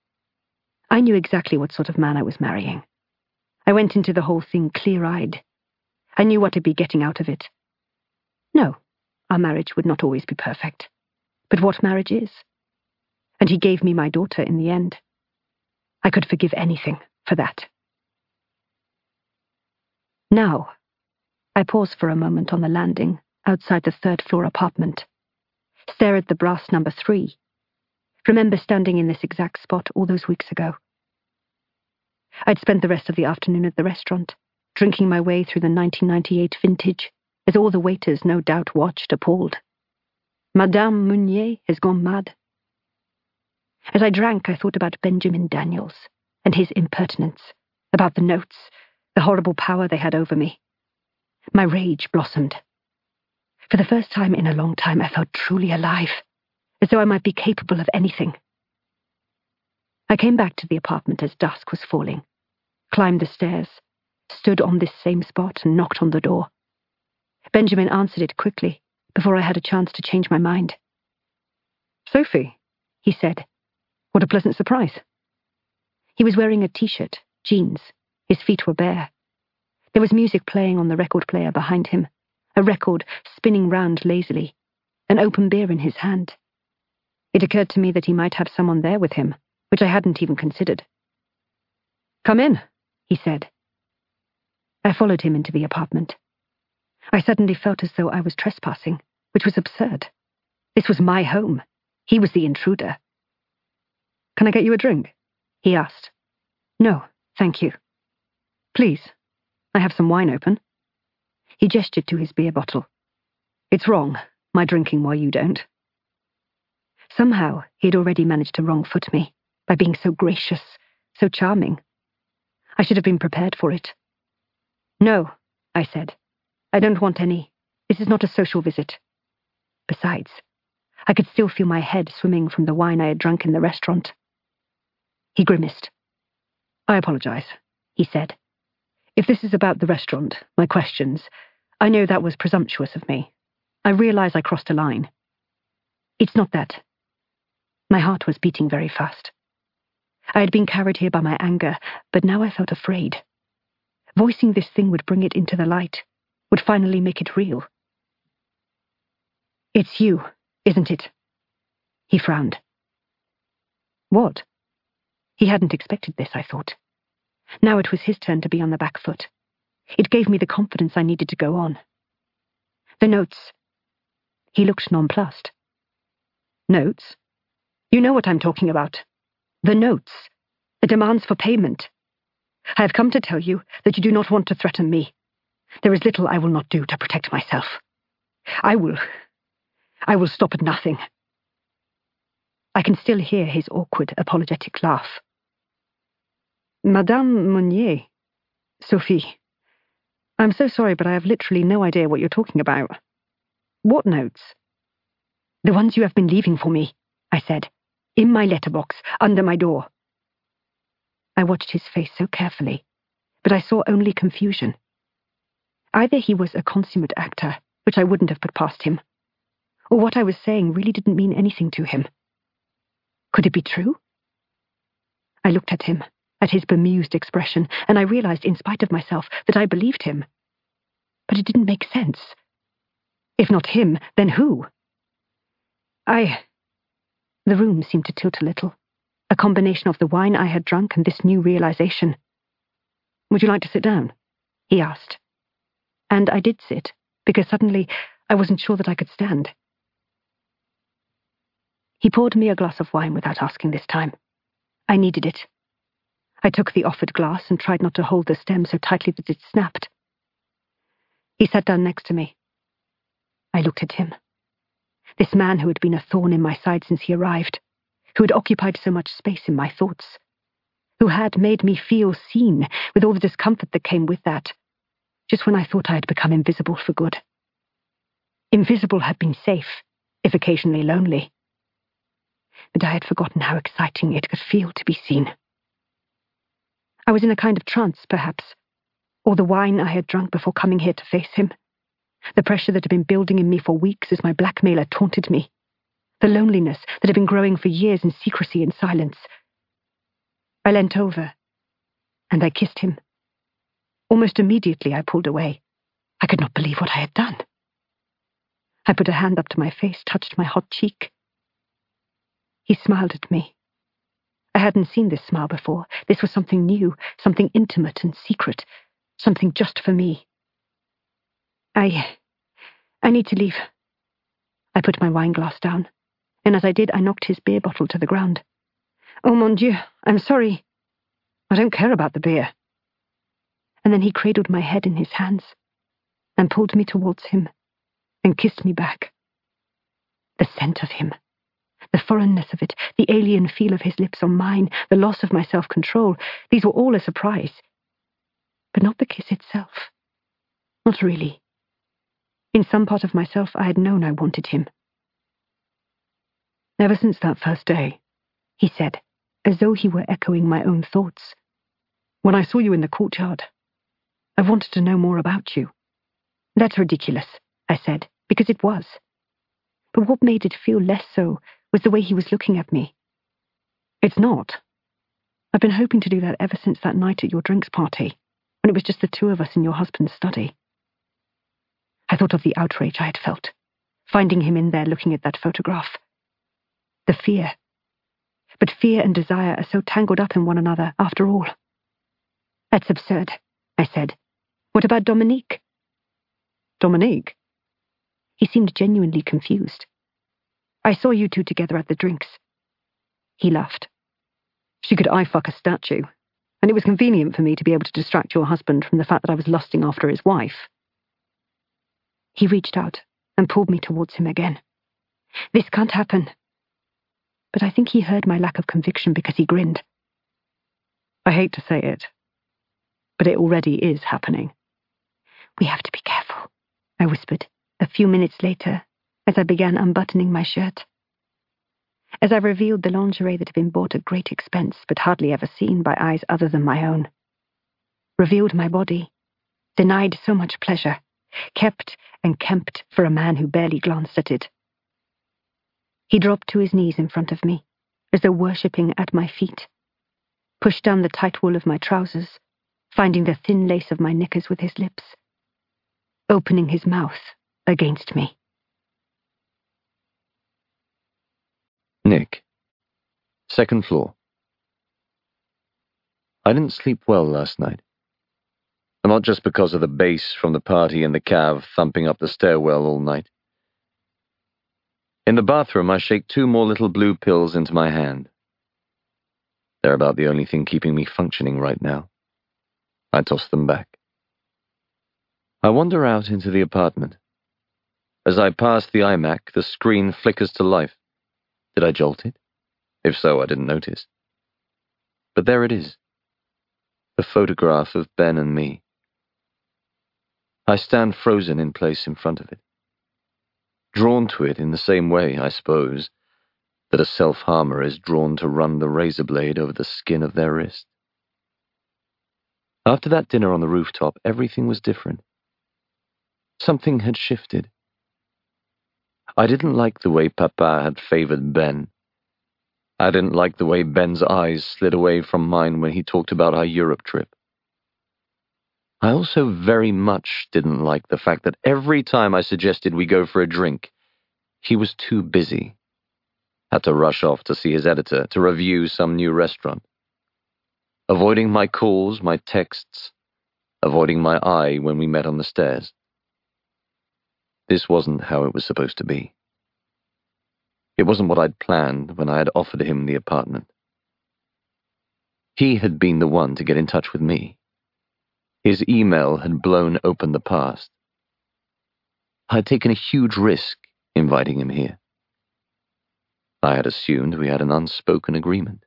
[SPEAKER 3] I knew exactly what sort of man I was marrying. I went into the whole thing clear-eyed. I knew what I'd be getting out of it. No, our marriage would not always be perfect. But what marriage is? And he gave me my daughter in the end. I could forgive anything for that. Now, I pause for a moment on the landing outside the third-floor apartment, stare at the brass number three, remember standing in this exact spot all those weeks ago. I'd spent the rest of the afternoon at the restaurant, drinking my way through the nineteen ninety-eight vintage, as all the waiters no doubt watched, appalled. Madame Meunier has gone mad. As I drank, I thought about Benjamin Daniels and his impertinence, about the notes, the horrible power they had over me. My rage blossomed. For the first time in a long time, I felt truly alive, as though I might be capable of anything. I came back to the apartment as dusk was falling, climbed the stairs, stood on this same spot and knocked on the door. Benjamin answered it quickly, before I had a chance to change my mind. "Sophie," he said. "What a pleasant surprise." He was wearing a t-shirt, jeans. His feet were bare. There was music playing on the record player behind him, a record spinning round lazily, an open beer in his hand. It occurred to me that he might have someone there with him, which I hadn't even considered. "Come in," he said. I followed him into the apartment. I suddenly felt as though I was trespassing, which was absurd. This was my home. He was the intruder. "Can I get you a drink?" he asked. "No, thank you." "Please, I have some wine open." He gestured to his beer bottle. It's wrong, my drinking while you don't. Somehow, he'd already managed to wrong-foot me by being so gracious, so charming. I should have been prepared for it. No, I said. I don't want any. This is not a social visit. Besides, I could still feel my head swimming from the wine I had drunk in the restaurant. He grimaced. I apologize, he said. If this is about the restaurant, my questions, I know that was presumptuous of me. I realize I crossed a line. It's not that. My heart was beating very fast. I had been carried here by my anger, but now I felt afraid. Voicing this thing would bring it into the light, would finally make it real. It's you, isn't it? He frowned. What? He hadn't expected this, I thought. Now it was his turn to be on the back foot. It gave me the confidence I needed to go on. The notes. He looked nonplussed. Notes? You know what I'm talking about. The notes. The demands for payment. I have come to tell you that you do not want to threaten me. There is little I will not do to protect myself. I will... I will stop at nothing. I can still hear his awkward, apologetic laugh. Madame Monnier. Sophie. I'm so sorry, but I have literally no idea what you're talking about. What notes? The ones you have been leaving for me, I said. In my letterbox, under my door. I watched his face so carefully, but I saw only confusion. Either he was a consummate actor, which I wouldn't have put past him, or what I was saying really didn't mean anything to him. Could it be true? I looked at him, at his bemused expression, and I realized, in spite of myself, that I believed him. But it didn't make sense. If not him, then who? I... The room seemed to tilt a little, a combination of the wine I had drunk and this new realization. Would you like to sit down? He asked. And I did sit, because suddenly I wasn't sure that I could stand. He poured me a glass of wine without asking this time. I needed it. I took the offered glass and tried not to hold the stem so tightly that it snapped. He sat down next to me. I looked at him. This man who had been a thorn in my side since he arrived, who had occupied so much space in my thoughts, who had made me feel seen with all the discomfort that came with that, just when I thought I had become invisible for good. Invisible had been safe, if occasionally lonely. But I had forgotten how exciting it could feel to be seen. I was in a kind of trance, perhaps, or the wine I had drunk before coming here to face him. The pressure that had been building in me for weeks as my blackmailer taunted me. The loneliness that had been growing for years in secrecy and silence. I leant over, and I kissed him. Almost immediately I pulled away. I could not believe what I had done. I put a hand up to my face, touched my hot cheek. He smiled at me. I hadn't seen this smile before. This was something new, something intimate and secret, something just for me. I... I need to leave. I put my wine glass down, and as I did, I knocked his beer bottle to the ground. Oh, mon Dieu, I'm sorry. I don't care about the beer. And then he cradled my head in his hands, and pulled me towards him, and kissed me back. The scent of him, the foreignness of it, the alien feel of his lips on mine, the loss of my self-control, these were all a surprise. But not the kiss itself. Not really. In some part of myself, I had known I wanted him. Ever since that first day, he said, as though he were echoing my own thoughts. When I saw you in the courtyard, I wanted to know more about you. That's ridiculous, I said, because it was. But what made it feel less so was the way he was looking at me. It's not. I've been hoping to do that ever since that night at your drinks party, when it was just the two of us in your husband's study. I thought of the outrage I had felt, finding him in there looking at that photograph. The fear. But fear and desire are so tangled up in one another, after all. That's absurd, I said. What about Dominique? Dominique? He seemed genuinely confused. I saw you two together at the drinks. He laughed. She could eye-fuck a statue, and it was convenient for me to be able to distract your husband from the fact that I was lusting after his wife. He reached out and pulled me towards him again. This can't happen. But I think he heard my lack of conviction because he grinned. I hate to say it, but it already is happening. We have to be careful, I whispered a few minutes later as I began unbuttoning my shirt. As I revealed the lingerie that had been bought at great expense but hardly ever seen by eyes other than my own. Revealed my body, denied so much pleasure, kept and kemped for a man who barely glanced at it. He dropped to his knees in front of me, as though worshipping at my feet, pushed down the tight wool of my trousers, finding the thin lace of my knickers with his lips, opening his mouth against me.
[SPEAKER 4] Nick. Second floor. I didn't sleep well last night. Not just because of the bass from the party and the cab thumping up the stairwell all night. In the bathroom, I shake two more little blue pills into my hand. They're about the only thing keeping me functioning right now. I toss them back. I wander out into the apartment. As I pass the iMac, the screen flickers to life. Did I jolt it? If so, I didn't notice. But there it is. The photograph of Ben and me. I stand frozen in place in front of it. Drawn to it in the same way, I suppose, that a self-harmer is drawn to run the razor blade over the skin of their wrist. After that dinner on the rooftop, everything was different. Something had shifted. I didn't like the way Papa had favored Ben. I didn't like the way Ben's eyes slid away from mine when he talked about our Europe trip. I also very much didn't like the fact that every time I suggested we go for a drink, he was too busy. Had to rush off to see his editor to review some new restaurant. Avoiding my calls, my texts, avoiding my eye when we met on the stairs. This wasn't how it was supposed to be. It wasn't what I'd planned when I had offered him the apartment. He had been the one to get in touch with me. His email had blown open the past. I had taken a huge risk inviting him here. I had assumed we had an unspoken agreement.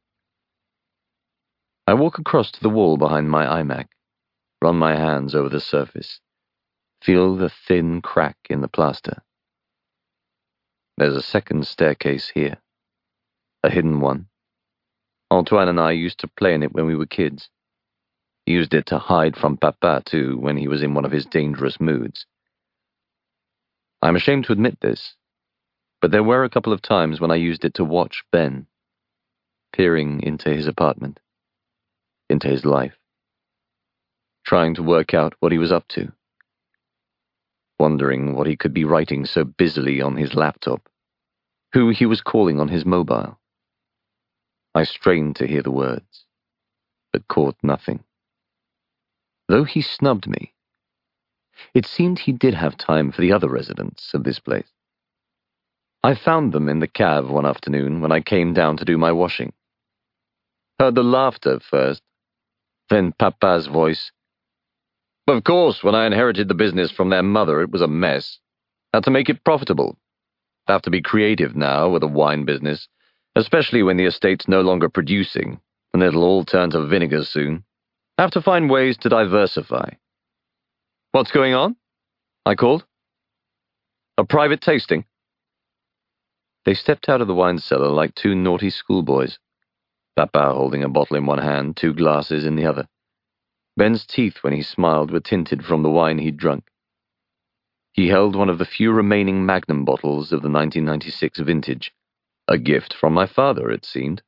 [SPEAKER 4] I walk across to the wall behind my iMac, run my hands over the surface, feel the thin crack in the plaster. There's a second staircase here, a hidden one. Antoine and I used to play in it when we were kids. He used it to hide from Papa, too, when he was in one of his dangerous moods. I'm ashamed to admit this, but there were a couple of times when I used it to watch Ben, peering into his apartment, into his life, trying to work out what he was up to, wondering what he could be writing so busily on his laptop, who he was calling on his mobile. I strained to hear the words, but caught nothing. Though he snubbed me, it seemed he did have time for the other residents of this place. I found them in the cab one afternoon when I came down to do my washing. Heard the laughter first, then Papa's voice. Of course, when I inherited the business from their mother, it was a mess. Had to make it profitable. Have to be creative now with a wine business, especially when the estate's no longer producing, and it'll all turn to vinegar soon. Have to find ways to diversify. What's going on? I called. A private tasting? They stepped out of the wine cellar like two naughty schoolboys, Papa holding a bottle in one hand, two glasses in the other. Ben's teeth, when he smiled, were tinted from the wine he'd drunk. He held one of the few remaining Magnum bottles of the nineteen ninety-six vintage, a gift from my father, it seemed.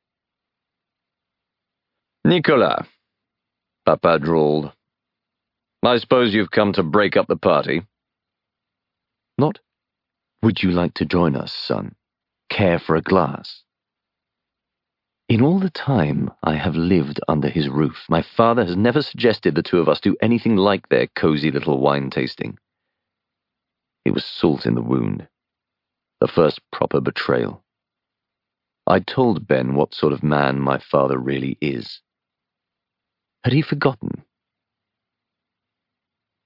[SPEAKER 4] Nicolas, Papa drawled. I suppose you've come to break up the party. Not, would you like to join us, son? Care for a glass? In all the time I have lived under his roof, my father has never suggested the two of us do anything like their cozy little wine tasting. It was salt in the wound, the first proper betrayal. I told Ben what sort of man my father really is. Had he forgotten?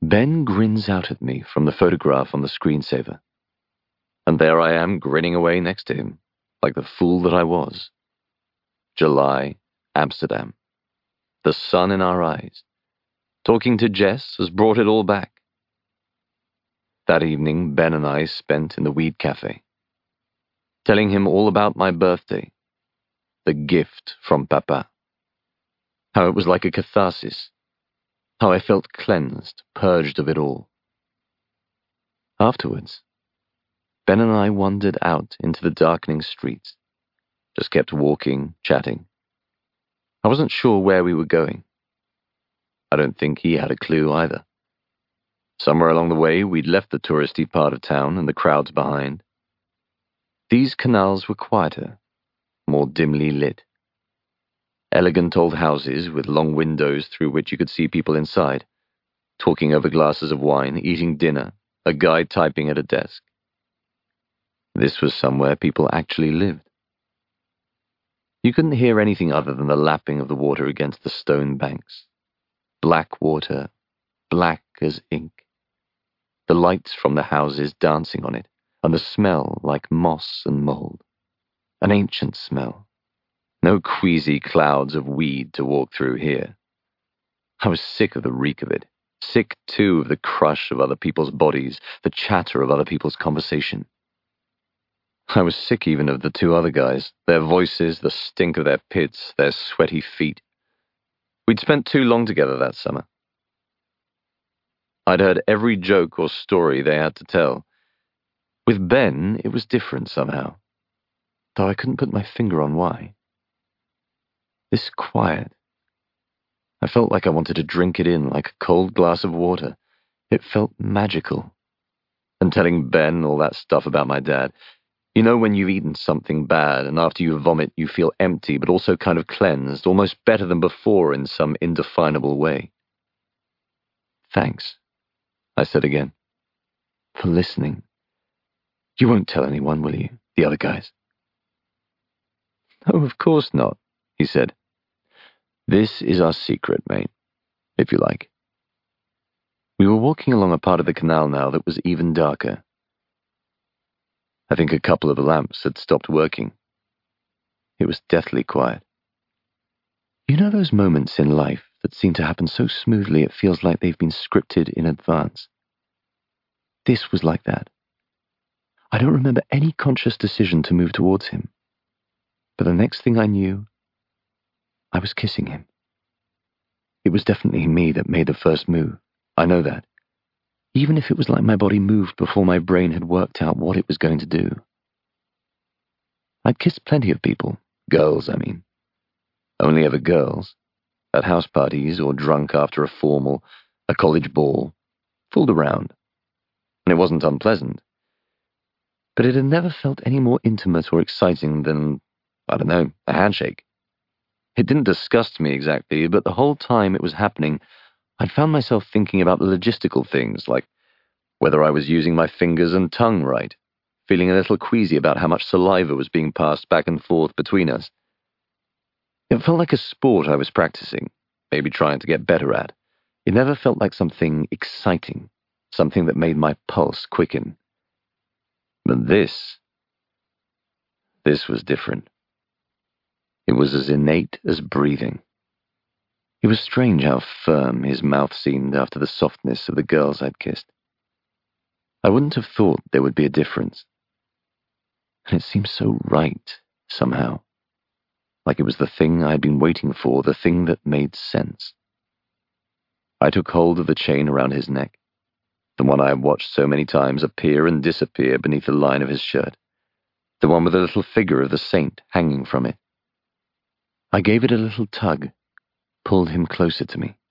[SPEAKER 4] Ben grins out at me from the photograph on the screensaver. And there I am grinning away next to him, like the fool that I was. July, Amsterdam. The sun in our eyes. Talking to Jess has brought it all back. That evening, Ben and I spent in the Weed Cafe, telling him all about my birthday, the gift from Papa, how it was like a catharsis, how I felt cleansed, purged of it all. Afterwards, Ben and I wandered out into the darkening streets, just kept walking, chatting. I wasn't sure where we were going. I don't think he had a clue either. Somewhere along the way, we'd left the touristy part of town and the crowds behind. These canals were quieter, more dimly lit. Elegant old houses with long windows through which you could see people inside, talking over glasses of wine, eating dinner, a guy typing at a desk. This was somewhere people actually lived. You couldn't hear anything other than the lapping of the water against the stone banks. Black water, black as ink. The lights from the houses dancing on it, and the smell like moss and mold. An ancient smell. No queasy clouds of weed to walk through here. I was sick of the reek of it. Sick, too, of the crush of other people's bodies, the chatter of other people's conversation. I was sick even of the two other guys, their voices, the stink of their pits, their sweaty feet. We'd spent too long together that summer. I'd heard every joke or story they had to tell. With Ben, it was different somehow, though I couldn't put my finger on why. This quiet. I felt like I wanted to drink it in like a cold glass of water. It felt magical. And telling Ben all that stuff about my dad, you know when you've eaten something bad and after you vomit you feel empty but also kind of cleansed, almost better than before in some indefinable way. Thanks, I said again, for listening. You won't tell anyone, will you, the other guys? Oh, of course not, he said. This is our secret, mate, if you like. We were walking along a part of the canal now that was even darker. I think a couple of the lamps had stopped working. It was deathly quiet. You know those moments in life that seem to happen so smoothly it feels like they've been scripted in advance? This was like that. I don't remember any conscious decision to move towards him. But the next thing I knew, I was kissing him. It was definitely me that made the first move. I know that. Even if it was like my body moved before my brain had worked out what it was going to do. I'd kissed plenty of people, girls, I mean. Only ever girls, at house parties or drunk after a formal, a college ball, fooled around. And it wasn't unpleasant. But it had never felt any more intimate or exciting than, I don't know, a handshake. It didn't disgust me exactly, but the whole time it was happening, I'd found myself thinking about the logistical things, like whether I was using my fingers and tongue right, feeling a little queasy about how much saliva was being passed back and forth between us. It felt like a sport I was practicing, maybe trying to get better at. It never felt like something exciting, something that made my pulse quicken. But this, this was different. It was as innate as breathing. It was strange how firm his mouth seemed after the softness of the girls I'd kissed. I wouldn't have thought there would be a difference. And it seemed so right, somehow. Like it was the thing I'd been waiting for, the thing that made sense. I took hold of the chain around his neck, the one I had watched so many times appear and disappear beneath the line of his shirt, the one with the little figure of the saint hanging from it. I gave it a little tug, pulled him closer to me.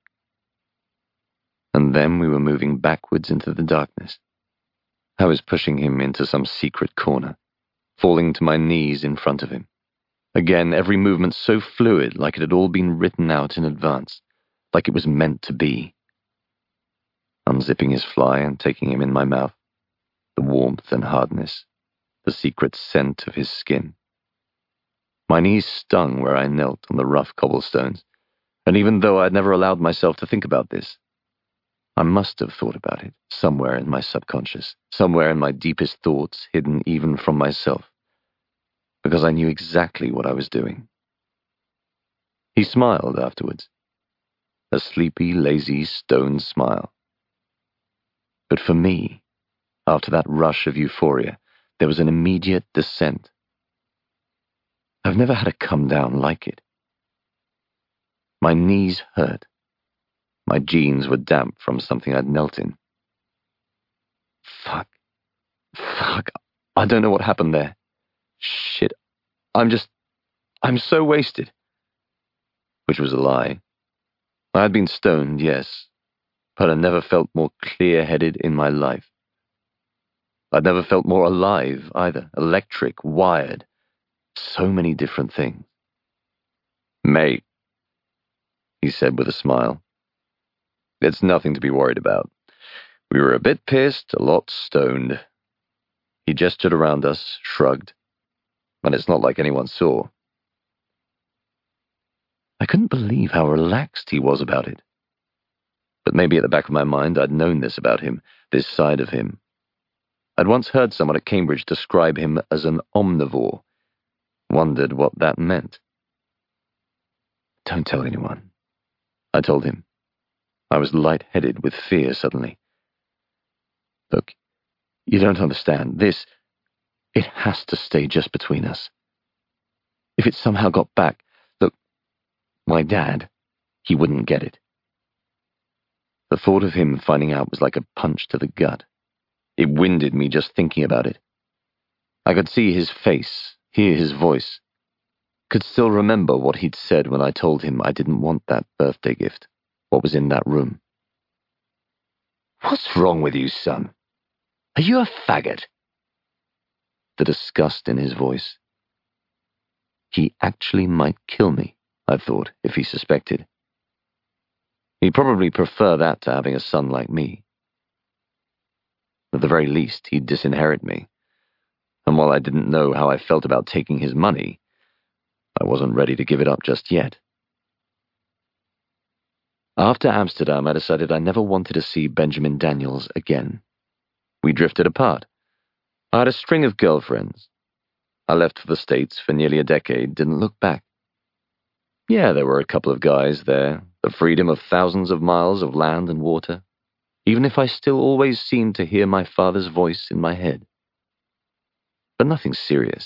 [SPEAKER 4] And then we were moving backwards into the darkness. I was pushing him into some secret corner, falling to my knees in front of him. Again, every movement so fluid, like it had all been written out in advance, like it was meant to be. Unzipping his fly and taking him in my mouth, the warmth and hardness, the secret scent of his skin. My knees stung where I knelt on the rough cobblestones, and even though I had never allowed myself to think about this, I must have thought about it, somewhere in my subconscious, somewhere in my deepest thoughts, hidden even from myself, because I knew exactly what I was doing. He smiled afterwards, a sleepy, lazy, stone smile. But for me, after that rush of euphoria, there was an immediate descent. I've never had a come down like it. My knees hurt. My jeans were damp from something I'd knelt in. Fuck. Fuck. I don't know what happened there. Shit. I'm just... I'm so wasted. Which was a lie. I had been stoned, yes, but I never felt more clear-headed in my life. I'd never felt more alive, either. Electric, wired. So many different things. Mate, he said with a smile. It's nothing to be worried about. We were a bit pissed, a lot stoned. He gestured around us, shrugged, and it's not like anyone saw. I couldn't believe how relaxed he was about it. But maybe at the back of my mind I'd known this about him, this side of him. I'd once heard someone at Cambridge describe him as an omnivore. Wondered what that meant. Don't tell anyone, I told him. I was light-headed with fear suddenly. Look, you don't understand. This, it has to stay just between us. If it somehow got back, look, my dad, he wouldn't get it. The thought of him finding out was like a punch to the gut. It winded me just thinking about it. I could see his face, hear his voice. Could still remember what he'd said when I told him I didn't want that birthday gift. What was in that room. What's wrong with you, son? Are you a faggot? The disgust in his voice. He actually might kill me, I thought, if he suspected. He'd probably prefer that to having a son like me. At the very least, he'd disinherit me. And while I didn't know how I felt about taking his money, I wasn't ready to give it up just yet. After Amsterdam, I decided I never wanted to see Benjamin Daniels again. We drifted apart. I had a string of girlfriends. I left for the States for nearly a decade, didn't look back. Yeah, there were a couple of guys there, the freedom of thousands of miles of land and water, even if I still always seemed to hear my father's voice in my head. But nothing serious.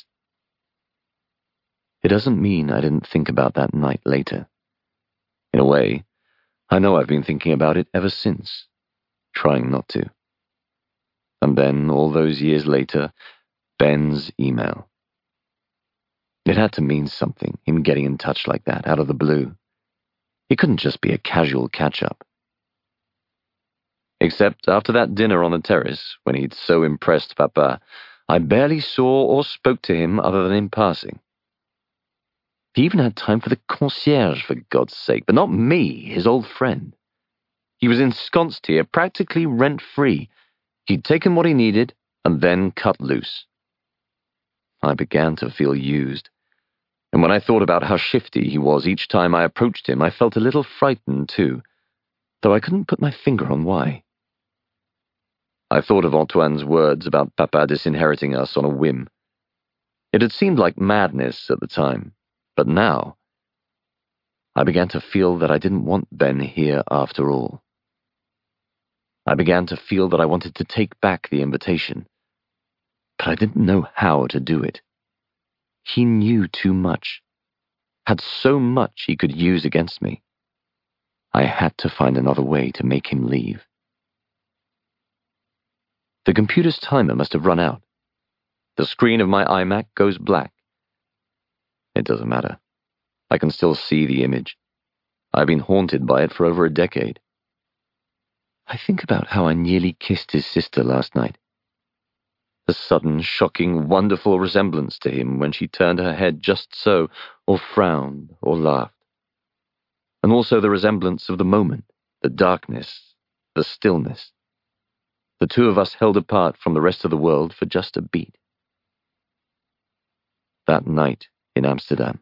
[SPEAKER 4] It doesn't mean I didn't think about that night later. In a way, I know I've been thinking about it ever since, trying not to. And then, all those years later, Ben's email. It had to mean something, him getting in touch like that, out of the blue. It couldn't just be a casual catch-up. Except after that dinner on the terrace, when he'd so impressed Papa, I barely saw or spoke to him other than in passing. He even had time for the concierge, for God's sake, but not me, his old friend. He was ensconced here, practically rent-free. He'd taken what he needed, and then cut loose. I began to feel used. And when I thought about how shifty he was each time I approached him, I felt a little frightened too, though I couldn't put my finger on why. I thought of Antoine's words about Papa disinheriting us on a whim. It had seemed like madness at the time, but now I began to feel that I didn't want Ben here after all. I began to feel that I wanted to take back the invitation, but I didn't know how to do it. He knew too much, had so much he could use against me. I had to find another way to make him leave. The computer's timer must have run out. The screen of my iMac goes black. It doesn't matter. I can still see the image. I've been haunted by it for over a decade. I think about how I nearly kissed his sister last night. The sudden, shocking, wonderful resemblance to him when she turned her head just so, or frowned, or laughed. And also the resemblance of the moment, the darkness, the stillness. The two of us held apart from the rest of the world for just a beat. That night in Amsterdam.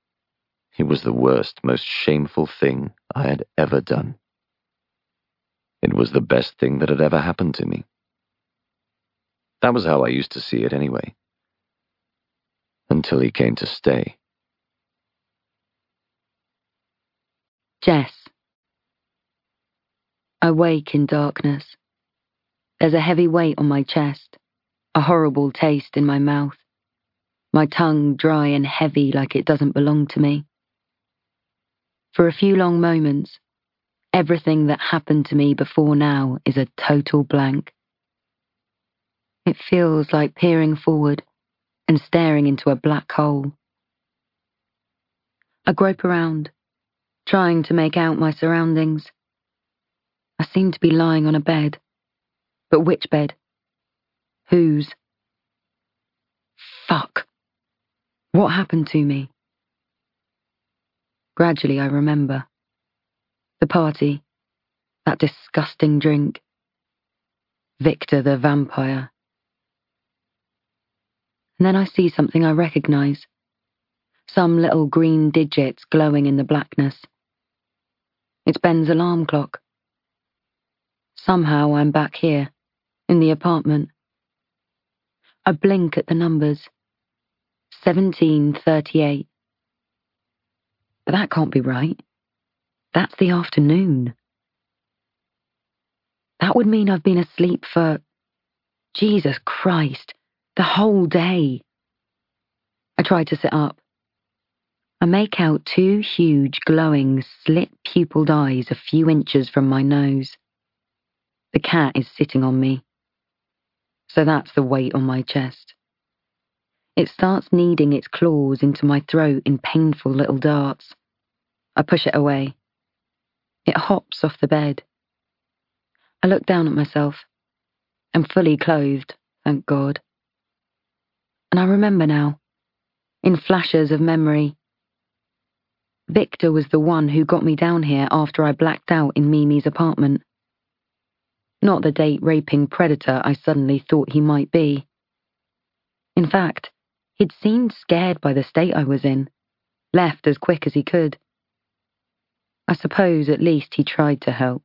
[SPEAKER 4] It was the worst, most shameful thing I had ever done. It was the best thing that had ever happened to me. That was how I used to see it anyway. Until he came to stay.
[SPEAKER 1] Jess. I wake in darkness. There's a heavy weight on my chest, a horrible taste in my mouth, my tongue dry and heavy like it doesn't belong to me. For a few long moments, everything that happened to me before now is a total blank. It feels like peering forward and staring into a black hole. I grope around, trying to make out my surroundings. I seem to be lying on a bed. But which bed? Whose? Fuck. What happened to me? Gradually I remember. The party. That disgusting drink. Victor the vampire. And then I see something I recognize. Some little green digits glowing in the blackness. It's Ben's alarm clock. Somehow I'm back here, in the apartment. I blink at the numbers. seventeen thirty-eight. But that can't be right. That's the afternoon. That would mean I've been asleep for, Jesus Christ, the whole day. I try to sit up. I make out two huge, glowing, slit-pupiled eyes a few inches from my nose. The cat is sitting on me. So that's the weight on my chest. It starts kneading its claws into my throat in painful little darts. I push it away. It hops off the bed. I look down at myself. I'm fully clothed, thank God. And I remember now, in flashes of memory. Victor was the one who got me down here after I blacked out in Mimi's apartment. Not the date-raping predator I suddenly thought he might be. In fact, he'd seemed scared by the state I was in, left as quick as he could. I suppose at least he tried to help.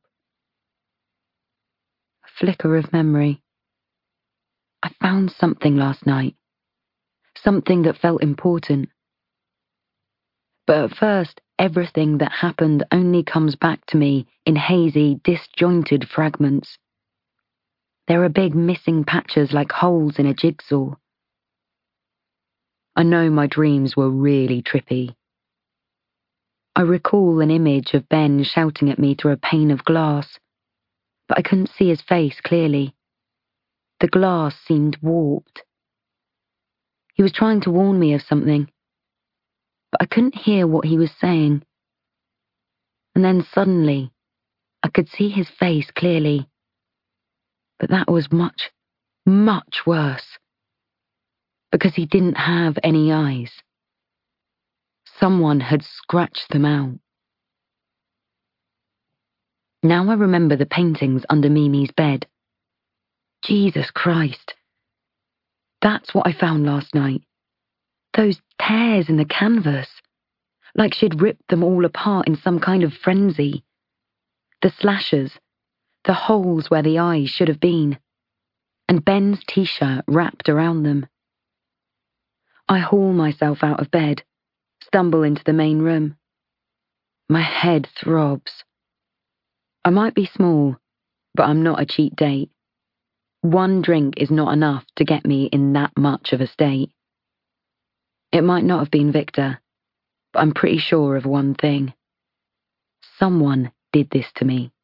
[SPEAKER 1] A flicker of memory. I found something last night. Something that felt important. But at first, everything that happened only comes back to me in hazy, disjointed fragments. There are big missing patches like holes in a jigsaw. I know my dreams were really trippy. I recall an image of Ben shouting at me through a pane of glass, but I couldn't see his face clearly. The glass seemed warped. He was trying to warn me of something, but I couldn't hear what he was saying. And then suddenly, I could see his face clearly. But that was much, much worse. Because he didn't have any eyes. Someone had scratched them out. Now I remember the paintings under Mimi's bed. Jesus Christ. That's what I found last night. Those tears in the canvas. Like she'd ripped them all apart in some kind of frenzy. The slashes. The holes where the eyes should have been. And Ben's t-shirt wrapped around them. I haul myself out of bed, stumble into the main room. My head throbs. I might be small, but I'm not a cheap date. One drink is not enough to get me in that much of a state. It might not have been Victor, but I'm pretty sure of one thing. Someone did this to me.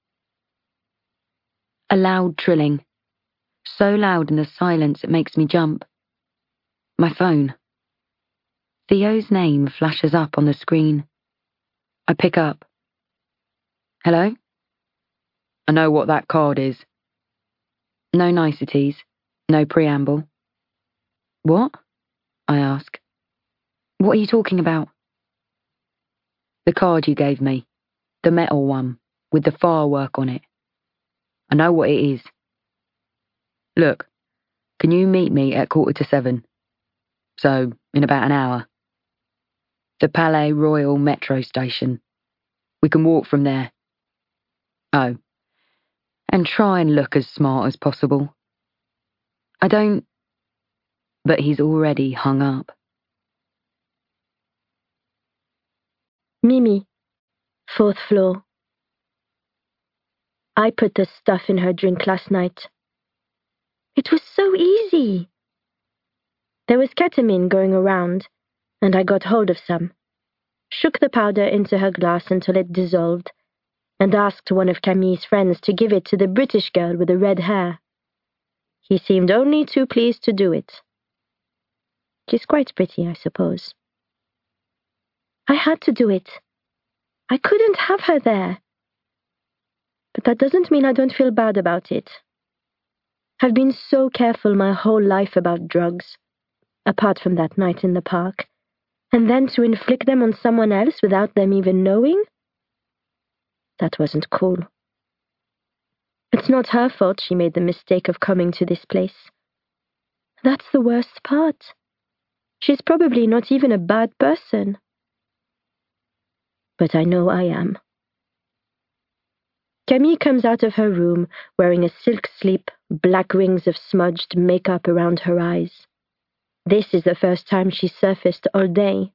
[SPEAKER 1] A loud trilling. So loud in the silence it makes me jump. My phone. Theo's name flashes up on the screen. I pick up. Hello? I know what that card is. No niceties. No preamble. What? I ask. What are you talking about? The card you gave me. The metal one, with the firework on it. I know what it is. Look, can you meet me at quarter to seven? So, in about an hour. The Palais Royal metro station. We can walk from there. Oh, and try and look as smart as possible. I don't... But he's already hung up.
[SPEAKER 2] Mimi, fourth floor. I put the stuff in her drink last night. It was so easy. There was ketamine going around, and I got hold of some, shook the powder into her glass until it dissolved, and asked one of Camille's friends to give it to the British girl with the red hair. He seemed only too pleased to do it. She's quite pretty, I suppose. I had to do it. I couldn't have her there. But that doesn't mean I don't feel bad about it. I've been so careful my whole life about drugs, apart from that night in the park, and then to inflict them on someone else without them even knowing? That wasn't cool. It's not her fault she made the mistake of coming to this place. That's the worst part. She's probably not even a bad person. But I know I am. Camille comes out of her room wearing a silk slip, black rings of smudged makeup around her eyes. This is the first time she surfaced all day.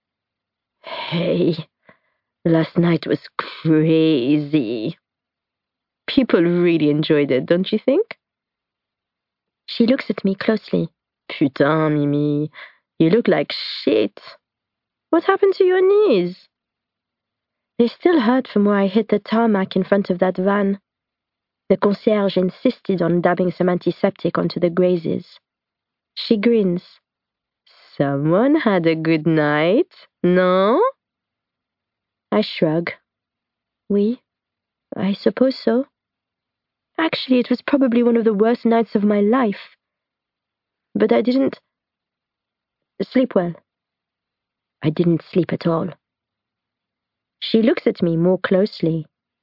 [SPEAKER 2] Hey, last night was crazy. People really enjoyed it, don't you think? She looks at me closely. Putain, Mimi, you look like shit. What happened to your knees? They still hurt from where I hit the tarmac in front of that van. The concierge insisted on dabbing some antiseptic onto the grazes. She grins. Someone had a good night, no? I shrug. Oui, I suppose so. Actually, it was probably one of the worst nights of my life. But I didn't sleep well. I didn't sleep at all. She looks at me more closely.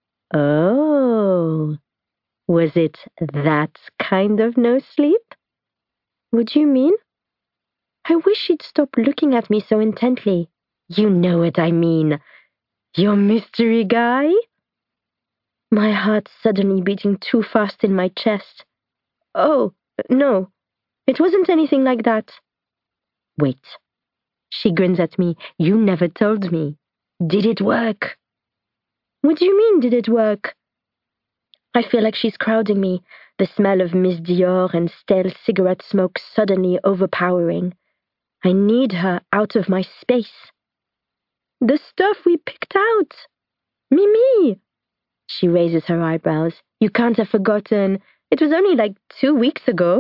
[SPEAKER 2] Oh, was it that kind of no sleep? What do you mean? I wish she'd stop looking at me so intently. You know what I mean. Your mystery guy? My heart suddenly beating too fast in my chest. Oh, no, it wasn't anything like that. Wait. She grins at me. You never told me. Did it work? What do you mean, did it work? I feel like she's crowding me, the smell of Miss Dior and stale cigarette smoke suddenly overpowering. I need her out of my space. The stuff we picked out. Mimi! She raises her eyebrows. You can't have forgotten. It was only like two weeks ago.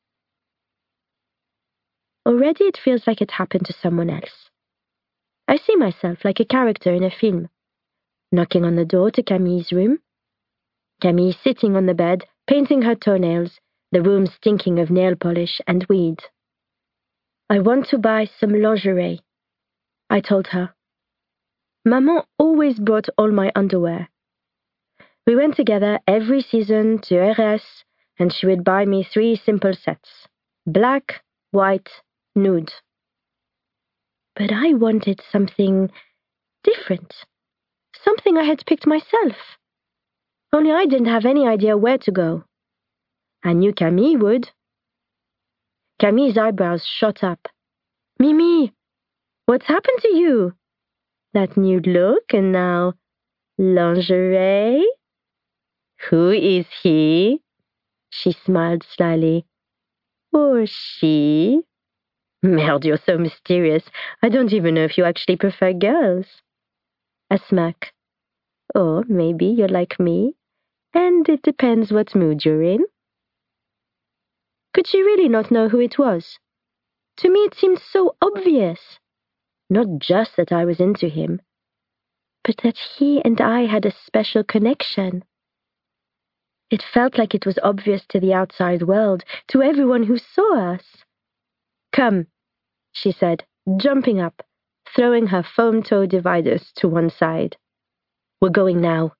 [SPEAKER 2] Already it feels like it happened to someone else. I see myself like a character in a film, knocking on the door to Camille's room. Camille sitting on the bed, painting her toenails, the room stinking of nail polish and weed. I want to buy some lingerie, I told her. Maman always bought all my underwear. We went together every season to Heiress, and she would buy me three simple sets, black, white, nude. But I wanted something different, something I had picked myself. Only I didn't have any idea where to go. I knew Camille would. Camille's eyebrows shot up. Mimi, what's happened to you? That nude look and now lingerie? Who is he? She smiled slyly. Or she? Merde, you're so mysterious. I don't even know if you actually prefer girls. A smirk. Or maybe you're like me, and it depends what mood you're in. Could she really not know who it was? To me it seemed so obvious. Not just that I was into him, but that he and I had a special connection. It felt like it was obvious to the outside world, to everyone who saw us. Come, she said, jumping up, throwing her foam toe dividers to one side. We're going now.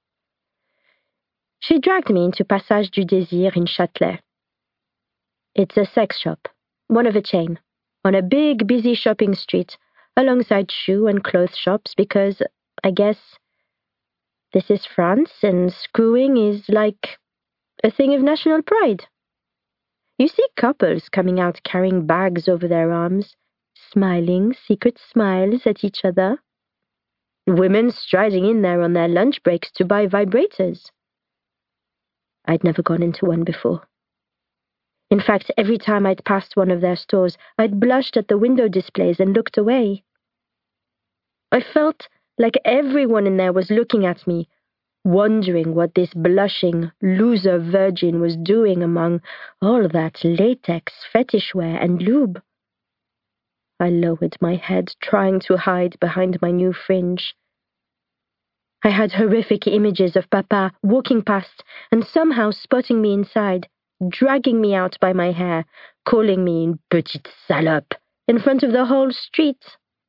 [SPEAKER 2] She dragged me into Passage du Désir in Châtelet. It's a sex shop, one of a chain, on a big, busy shopping street, alongside shoe and clothes shops because, I guess, This is France, and screwing is like a thing of national pride. You see couples coming out carrying bags over their arms, smiling secret smiles at each other. Women striding in there on their lunch breaks to buy vibrators. I'd never gone into one before. In fact, every time I'd passed one of their stores, I'd blushed at the window displays and looked away. I felt like everyone in there was looking at me, wondering what this blushing, loser virgin was doing among all that latex, fetish wear, and lube. I lowered my head, trying to hide behind my new fringe. I had horrific images of Papa walking past and somehow spotting me inside, dragging me out by my hair, calling me une petite salope in front of the whole street.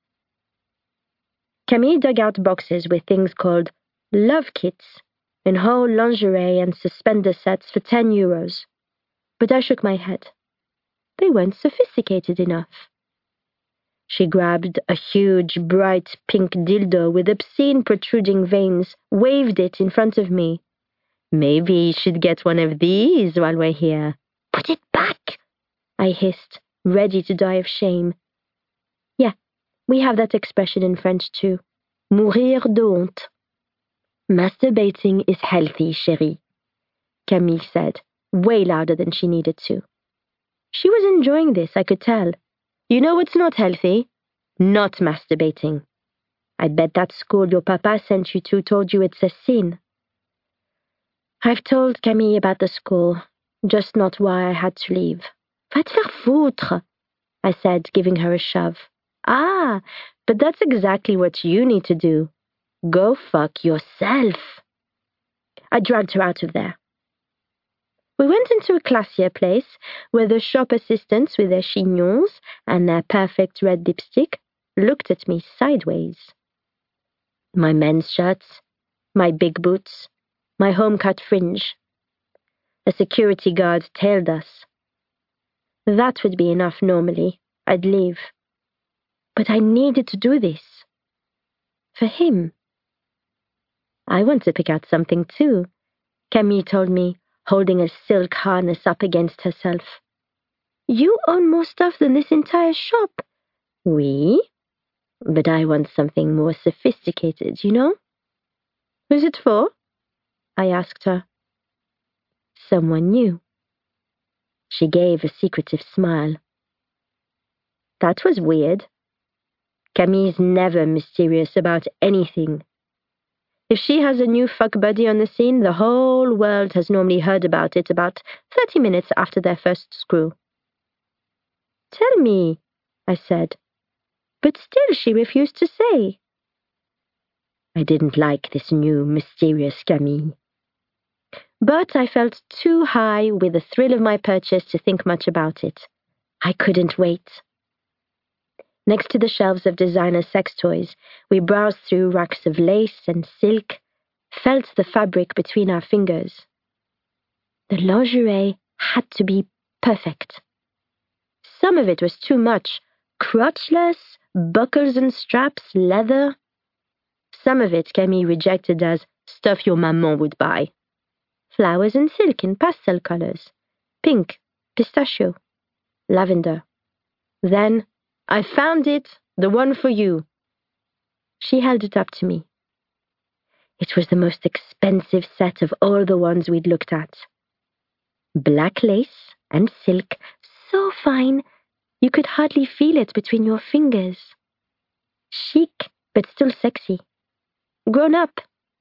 [SPEAKER 2] Camille dug out boxes with things called love kits in whole lingerie and suspender sets for ten euros. But I shook my head. They weren't sophisticated enough. She grabbed a huge, bright pink dildo with obscene protruding veins, waved it in front of me. Maybe you should get one of these while we're here. Put it back, I hissed, ready to die of shame. Yeah, we have that expression in French too. Mourir de honte. Masturbating is healthy, chérie, Camille said, way louder than she needed to. She was enjoying this, I could tell. You know what's not healthy? Not masturbating. I bet that school your papa sent you to told you it's a sin. I've told Camille about the school, just not why I had to leave. Va te faire foutre, I said, giving her a shove. Ah, but that's exactly what you need to do. Go fuck yourself. I dragged her out of there. We went into a classier place where the shop assistants with their chignons and their perfect red lipstick looked at me sideways. My men's shirts, my big boots, my home-cut fringe. A security guard tailed us. That would be enough normally. I'd leave. But I needed to do this. For him. I want to pick out something too, Camille told me, holding a silk harness up against herself. You own more stuff than this entire shop. Oui, but I want something more sophisticated, you know? Who's it for? I asked her. Someone new. She gave a secretive smile. That was weird. Camille's never mysterious about anything. If she has a new fuck buddy on the scene, the whole world has normally heard about it about thirty minutes after their first screw. Tell me, I said. But still she refused to say. I didn't like this new, mysterious Camille. But I felt too high with the thrill of my purchase to think much about it. I couldn't wait. Next to the shelves of designer sex toys, we browsed through racks of lace and silk, felt the fabric between our fingers. The lingerie had to be perfect. Some of it was too much, crotchless, buckles and straps, leather. Some of it Camille rejected as stuff your maman would buy. Flowers and silk in pastel colors, pink, pistachio, lavender. Then, I found it, the one for you. She held it up to me. It was the most expensive set of all the ones we'd looked at. Black lace and silk, so fine, you could hardly feel it between your fingers. Chic, but still sexy. Grown up.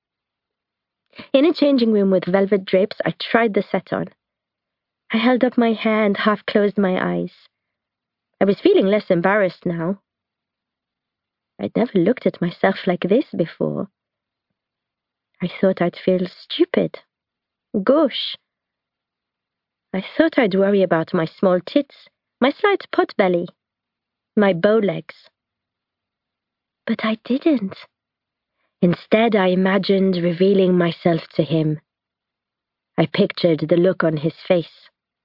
[SPEAKER 2] In a changing room with velvet drapes, I tried the set on. I held up my hair and half closed my eyes. I was feeling less embarrassed now. I'd never looked at myself like this before. I thought I'd feel stupid, gauche. I thought I'd worry about my small tits, my slight pot belly, my bow legs. But I didn't. Instead, I imagined revealing myself to him. I pictured the look on his face.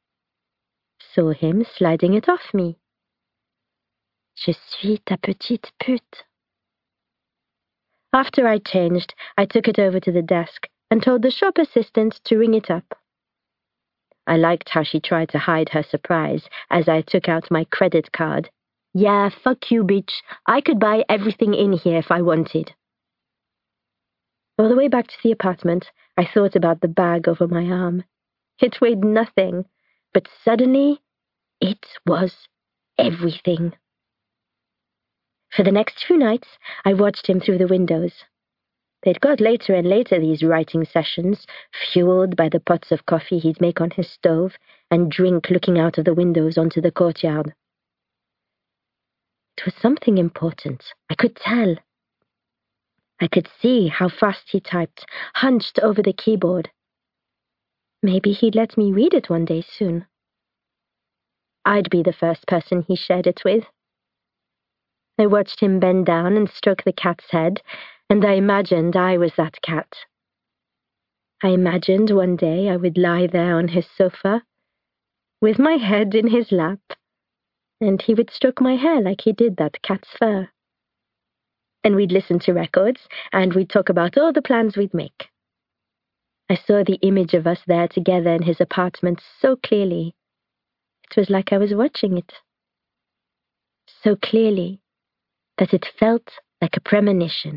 [SPEAKER 2] Saw him sliding it off me. Je suis ta petite pute. After I changed, I took it over to the desk and told the shop assistant to ring it up. I liked how she tried to hide her surprise as I took out my credit card. Yeah, fuck you, bitch. I could buy everything in here if I wanted. All the way back to the apartment, I thought about the bag over my arm. It weighed nothing, but suddenly, it was everything. For the next few nights, I watched him through the windows. They'd got later and later, these writing sessions, fueled by the pots of coffee he'd make on his stove and drink looking out of the windows onto the courtyard. It was something important. I could tell. I could see how fast he typed, hunched over the keyboard. Maybe he'd let me read it one day soon. I'd be the first person he shared it with. I watched him bend down and stroke the cat's head, and I imagined I was that cat. I imagined one day I would lie there on his sofa, with my head in his lap, and he would stroke my hair like he did that cat's fur. And we'd listen to records, and we'd talk about all the plans we'd make. I saw the image of us there together in his apartment so clearly. It was like I was watching it. So clearly that it felt like a premonition.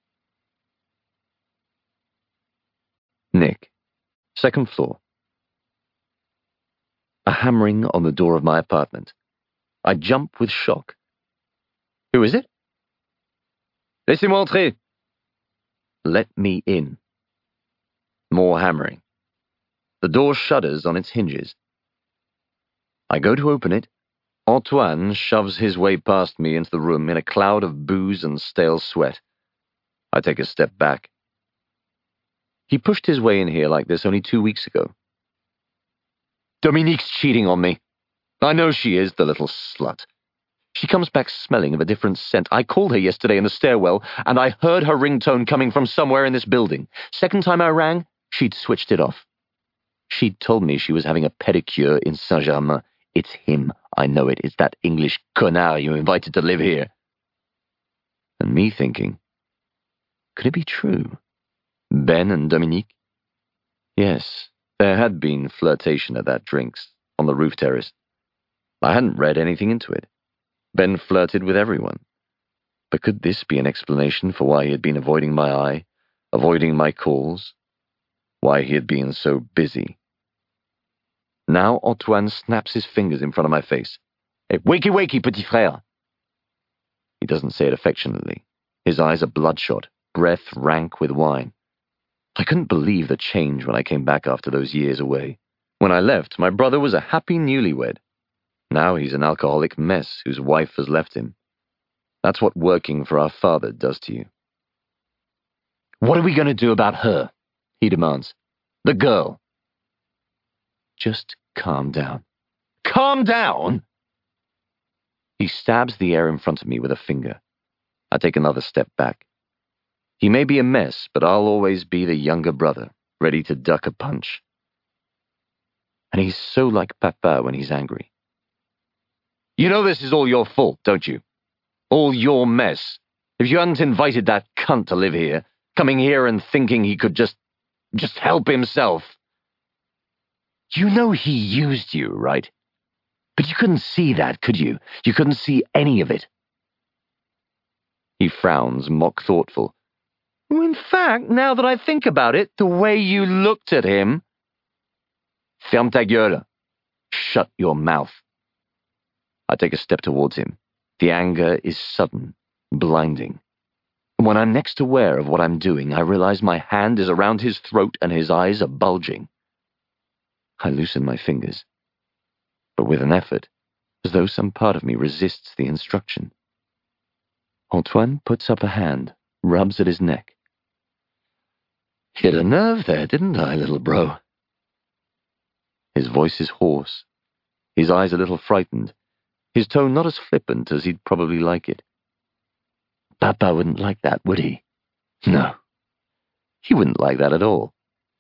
[SPEAKER 4] Nick, second floor. A hammering on the door of my apartment. I jump with shock. Who is it? Laissez-moi entrer. Let me in. More hammering. The door shudders on its hinges. I go to open it. Antoine shoves his way past me into the room in a cloud of booze and stale sweat. I take a step back. He pushed his way in here like this only two weeks ago. Dominique's cheating on me. I know she is, the little slut. She comes back smelling of a different scent. I called her yesterday in the stairwell, and I heard her ringtone coming from somewhere in this building. Second time I rang, she'd switched it off. She'd told me she was having a pedicure in Saint-Germain. It's him, I know it. It's that English connard you invited to live here. And me thinking, could it be true? Ben and Dominique? Yes, there had been flirtation at that drinks, on the roof terrace. I hadn't read anything into it. Ben flirted with everyone. But could this be an explanation for why he had been avoiding my eye, avoiding my calls? Why he had been so busy? Now Antoine snaps his fingers in front of my face. Hey, wakey, wakey, petit frère! He doesn't say it affectionately. His eyes are bloodshot, breath rank with wine. I couldn't believe the change when I came back after those years away. When I left, my brother was a happy newlywed. Now he's an alcoholic mess whose wife has left him. That's what working for our father does to you. What are we going to do about her? He demands. The girl. Just calm down. Calm down? He stabs the air in front of me with a finger. I take another step back. He may be a mess, but I'll always be the younger brother, ready to duck a punch. And he's so like Papa when he's angry. You know this is all your fault, don't you? All your mess. If you hadn't invited that cunt to live here, coming here and thinking he could just, just help himself. You know he used you, right? But you couldn't see that, could you? You couldn't see any of it. He frowns, mock thoughtful. In fact, now that I think about it, the way you looked at him... Ferme ta gueule. Shut your mouth. I take a step towards him. The anger is sudden, blinding. When I'm next aware of what I'm doing, I realize my hand is around his throat and his eyes are bulging. I loosen my fingers, but with an effort, as though some part of me resists the instruction. Antoine puts up a hand, rubs at his neck. Hit a nerve there, didn't I, little bro? His voice is hoarse, his eyes a little frightened, his tone not as flippant as he'd probably like it. Papa wouldn't like that, would he? No, he wouldn't like that at all.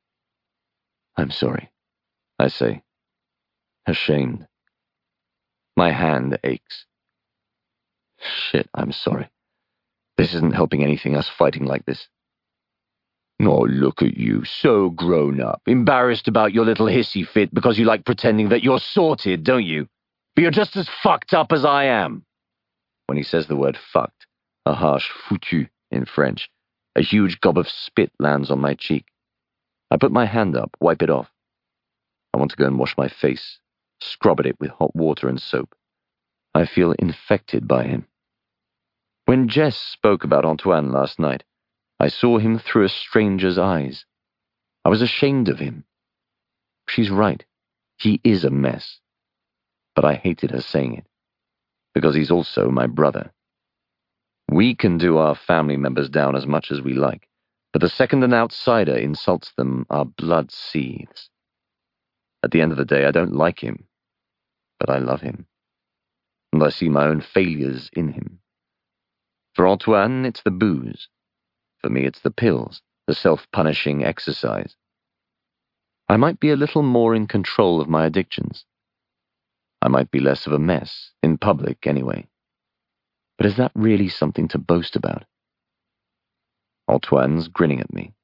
[SPEAKER 4] I'm sorry, I say, ashamed. My hand aches. Shit, I'm sorry. This isn't helping anything, us fighting like this. Oh, look at you, so grown up, embarrassed about your little hissy fit because you like pretending that you're sorted, don't you? But you're just as fucked up as I am. When he says the word fucked, a harsh foutu in French, a huge gob of spit lands on my cheek. I put my hand up, wipe it off. I want to go and wash my face, scrub at it with hot water and soap. I feel infected by him. When Jess spoke about Antoine last night, I saw him through a stranger's eyes. I was ashamed of him. She's right. He is a mess. But I hated her saying it, because he's also my brother. We can do our family members down as much as we like, but the second an outsider insults them, our blood seethes. At the end of the day, I don't like him, but I love him. And I see my own failures in him. For Antoine, it's the booze. For me, it's the pills, the self-punishing exercise. I might be a little more in control of my addictions. I might be less of a mess, in public anyway. But is that really something to boast about? Antoine's grinning at me.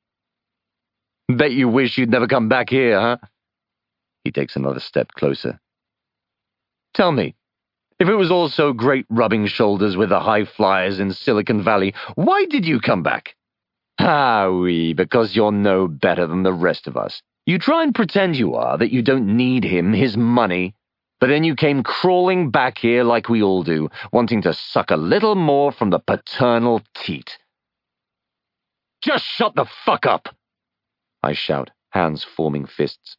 [SPEAKER 4] Bet you wish you'd never come back here, huh? He takes another step closer. Tell me, if it was all so great rubbing shoulders with the high flyers in Silicon Valley, why did you come back? Ah, oui, because you're no better than the rest of us. You try and pretend you are, that you don't need him, his money, but then you came crawling back here like we all do, wanting to suck a little more from the paternal teat. Just shut the fuck up! I shout, hands forming fists.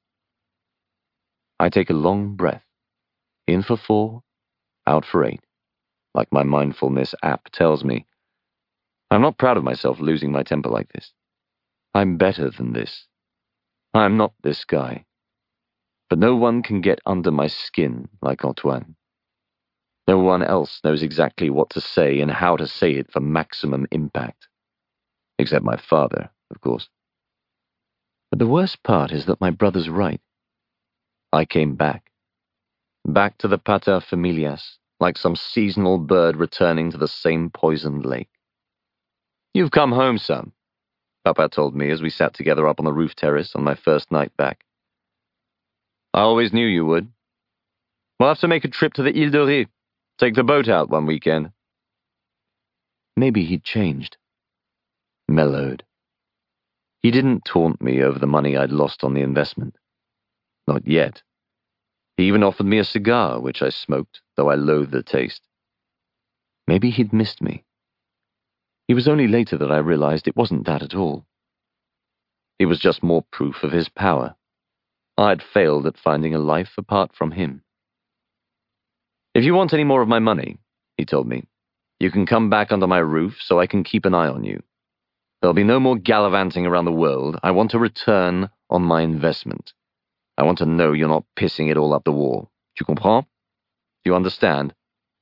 [SPEAKER 4] I take a long breath, in for four, out for eight, like my mindfulness app tells me. I'm not proud of myself losing my temper like this. I'm better than this. I'm not this guy. But no one can get under my skin like Antoine. No one else knows exactly what to say and how to say it for maximum impact. Except my father, of course. But the worst part is that my brother's right. I came back. Back to the paterfamilias, like some seasonal bird returning to the same poisoned lake. You've come home, son, Papa told me as we sat together up on the roof terrace on my first night back. I always knew you would. We'll have to make a trip to the Ile de Ré. Take the boat out one weekend. Maybe he'd changed. Mellowed. He didn't taunt me over the money I'd lost on the investment. Not yet. He even offered me a cigar, which I smoked, though I loathed the taste. Maybe he'd missed me. It was only later that I realized it wasn't that at all. It was just more proof of his power. I'd failed at finding a life apart from him. If you want any more of my money, he told me, you can come back under my roof so I can keep an eye on you. There'll be no more gallivanting around the world. I want a return on my investment. I want to know you're not pissing it all up the wall. Tu comprends? Do you understand?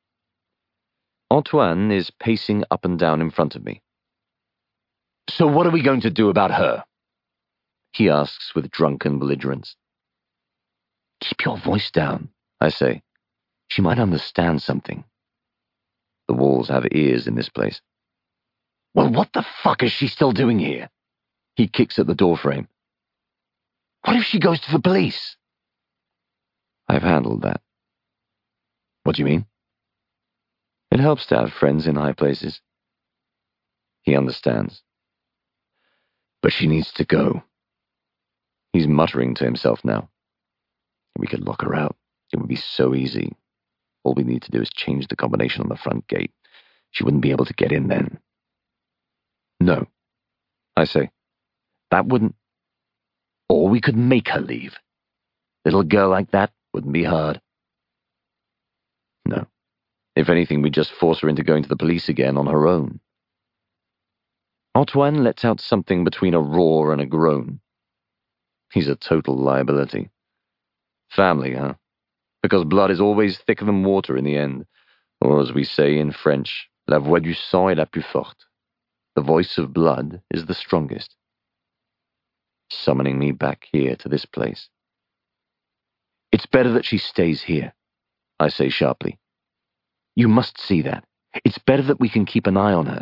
[SPEAKER 4] Antoine is pacing up and down in front of me. So what are we going to do about her? He asks with drunken belligerence. Keep your voice down, I say. She might understand something. The walls have ears in this place. Well, what the fuck is she still doing here? He kicks at the doorframe. What if she goes to the police? I've handled that. What do you mean? It helps to have friends in high places. He understands. But she needs to go. He's muttering to himself now. We could lock her out. It would be so easy. All we need to do is change the combination on the front gate. She wouldn't be able to get in then. No, I say. That wouldn't... Or we could make her leave. Little girl like that wouldn't be hard. No. If anything, we'd just force her into going to the police again on her own. Antoine lets out something between a roar and a groan. He's a total liability. Family, huh? Because blood is always thicker than water in the end. Or as we say in French, la voix du sang est la plus forte. The voice of blood is the strongest. Summoning me back here to this place. It's better that she stays here, I say sharply. You must see that. It's better that we can keep an eye on her.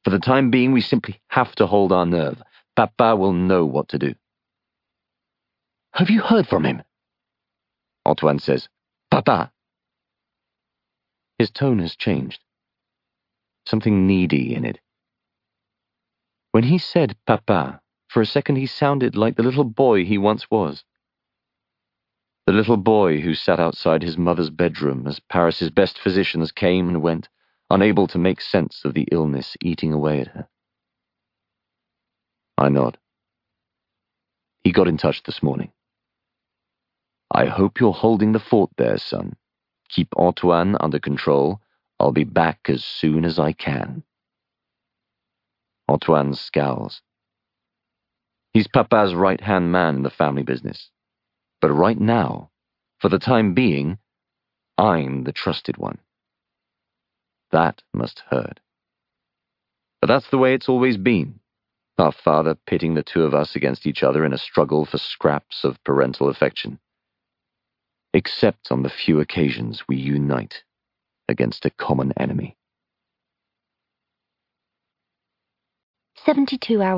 [SPEAKER 4] For the time being, we simply have to hold our nerve. Papa will know what to do. Have you heard from him? Antoine says. Papa? His tone has changed. Something needy in it. When he said Papa, for a second he sounded like the little boy he once was. The little boy who sat outside his mother's bedroom as Paris's best physicians came and went, unable to make sense of the illness eating away at her. I nod. He got in touch this morning. I hope you're holding the fort there, son. Keep Antoine under control. I'll be back as soon as I can. Antoine scowls. He's Papa's right-hand man in the family business. But right now, for the time being, I'm the trusted one. That must hurt. But that's the way it's always been. Our father pitting the two of us against each other in a struggle for scraps of parental affection. Except on the few occasions we unite against a common enemy.
[SPEAKER 2] Seventy-two hours.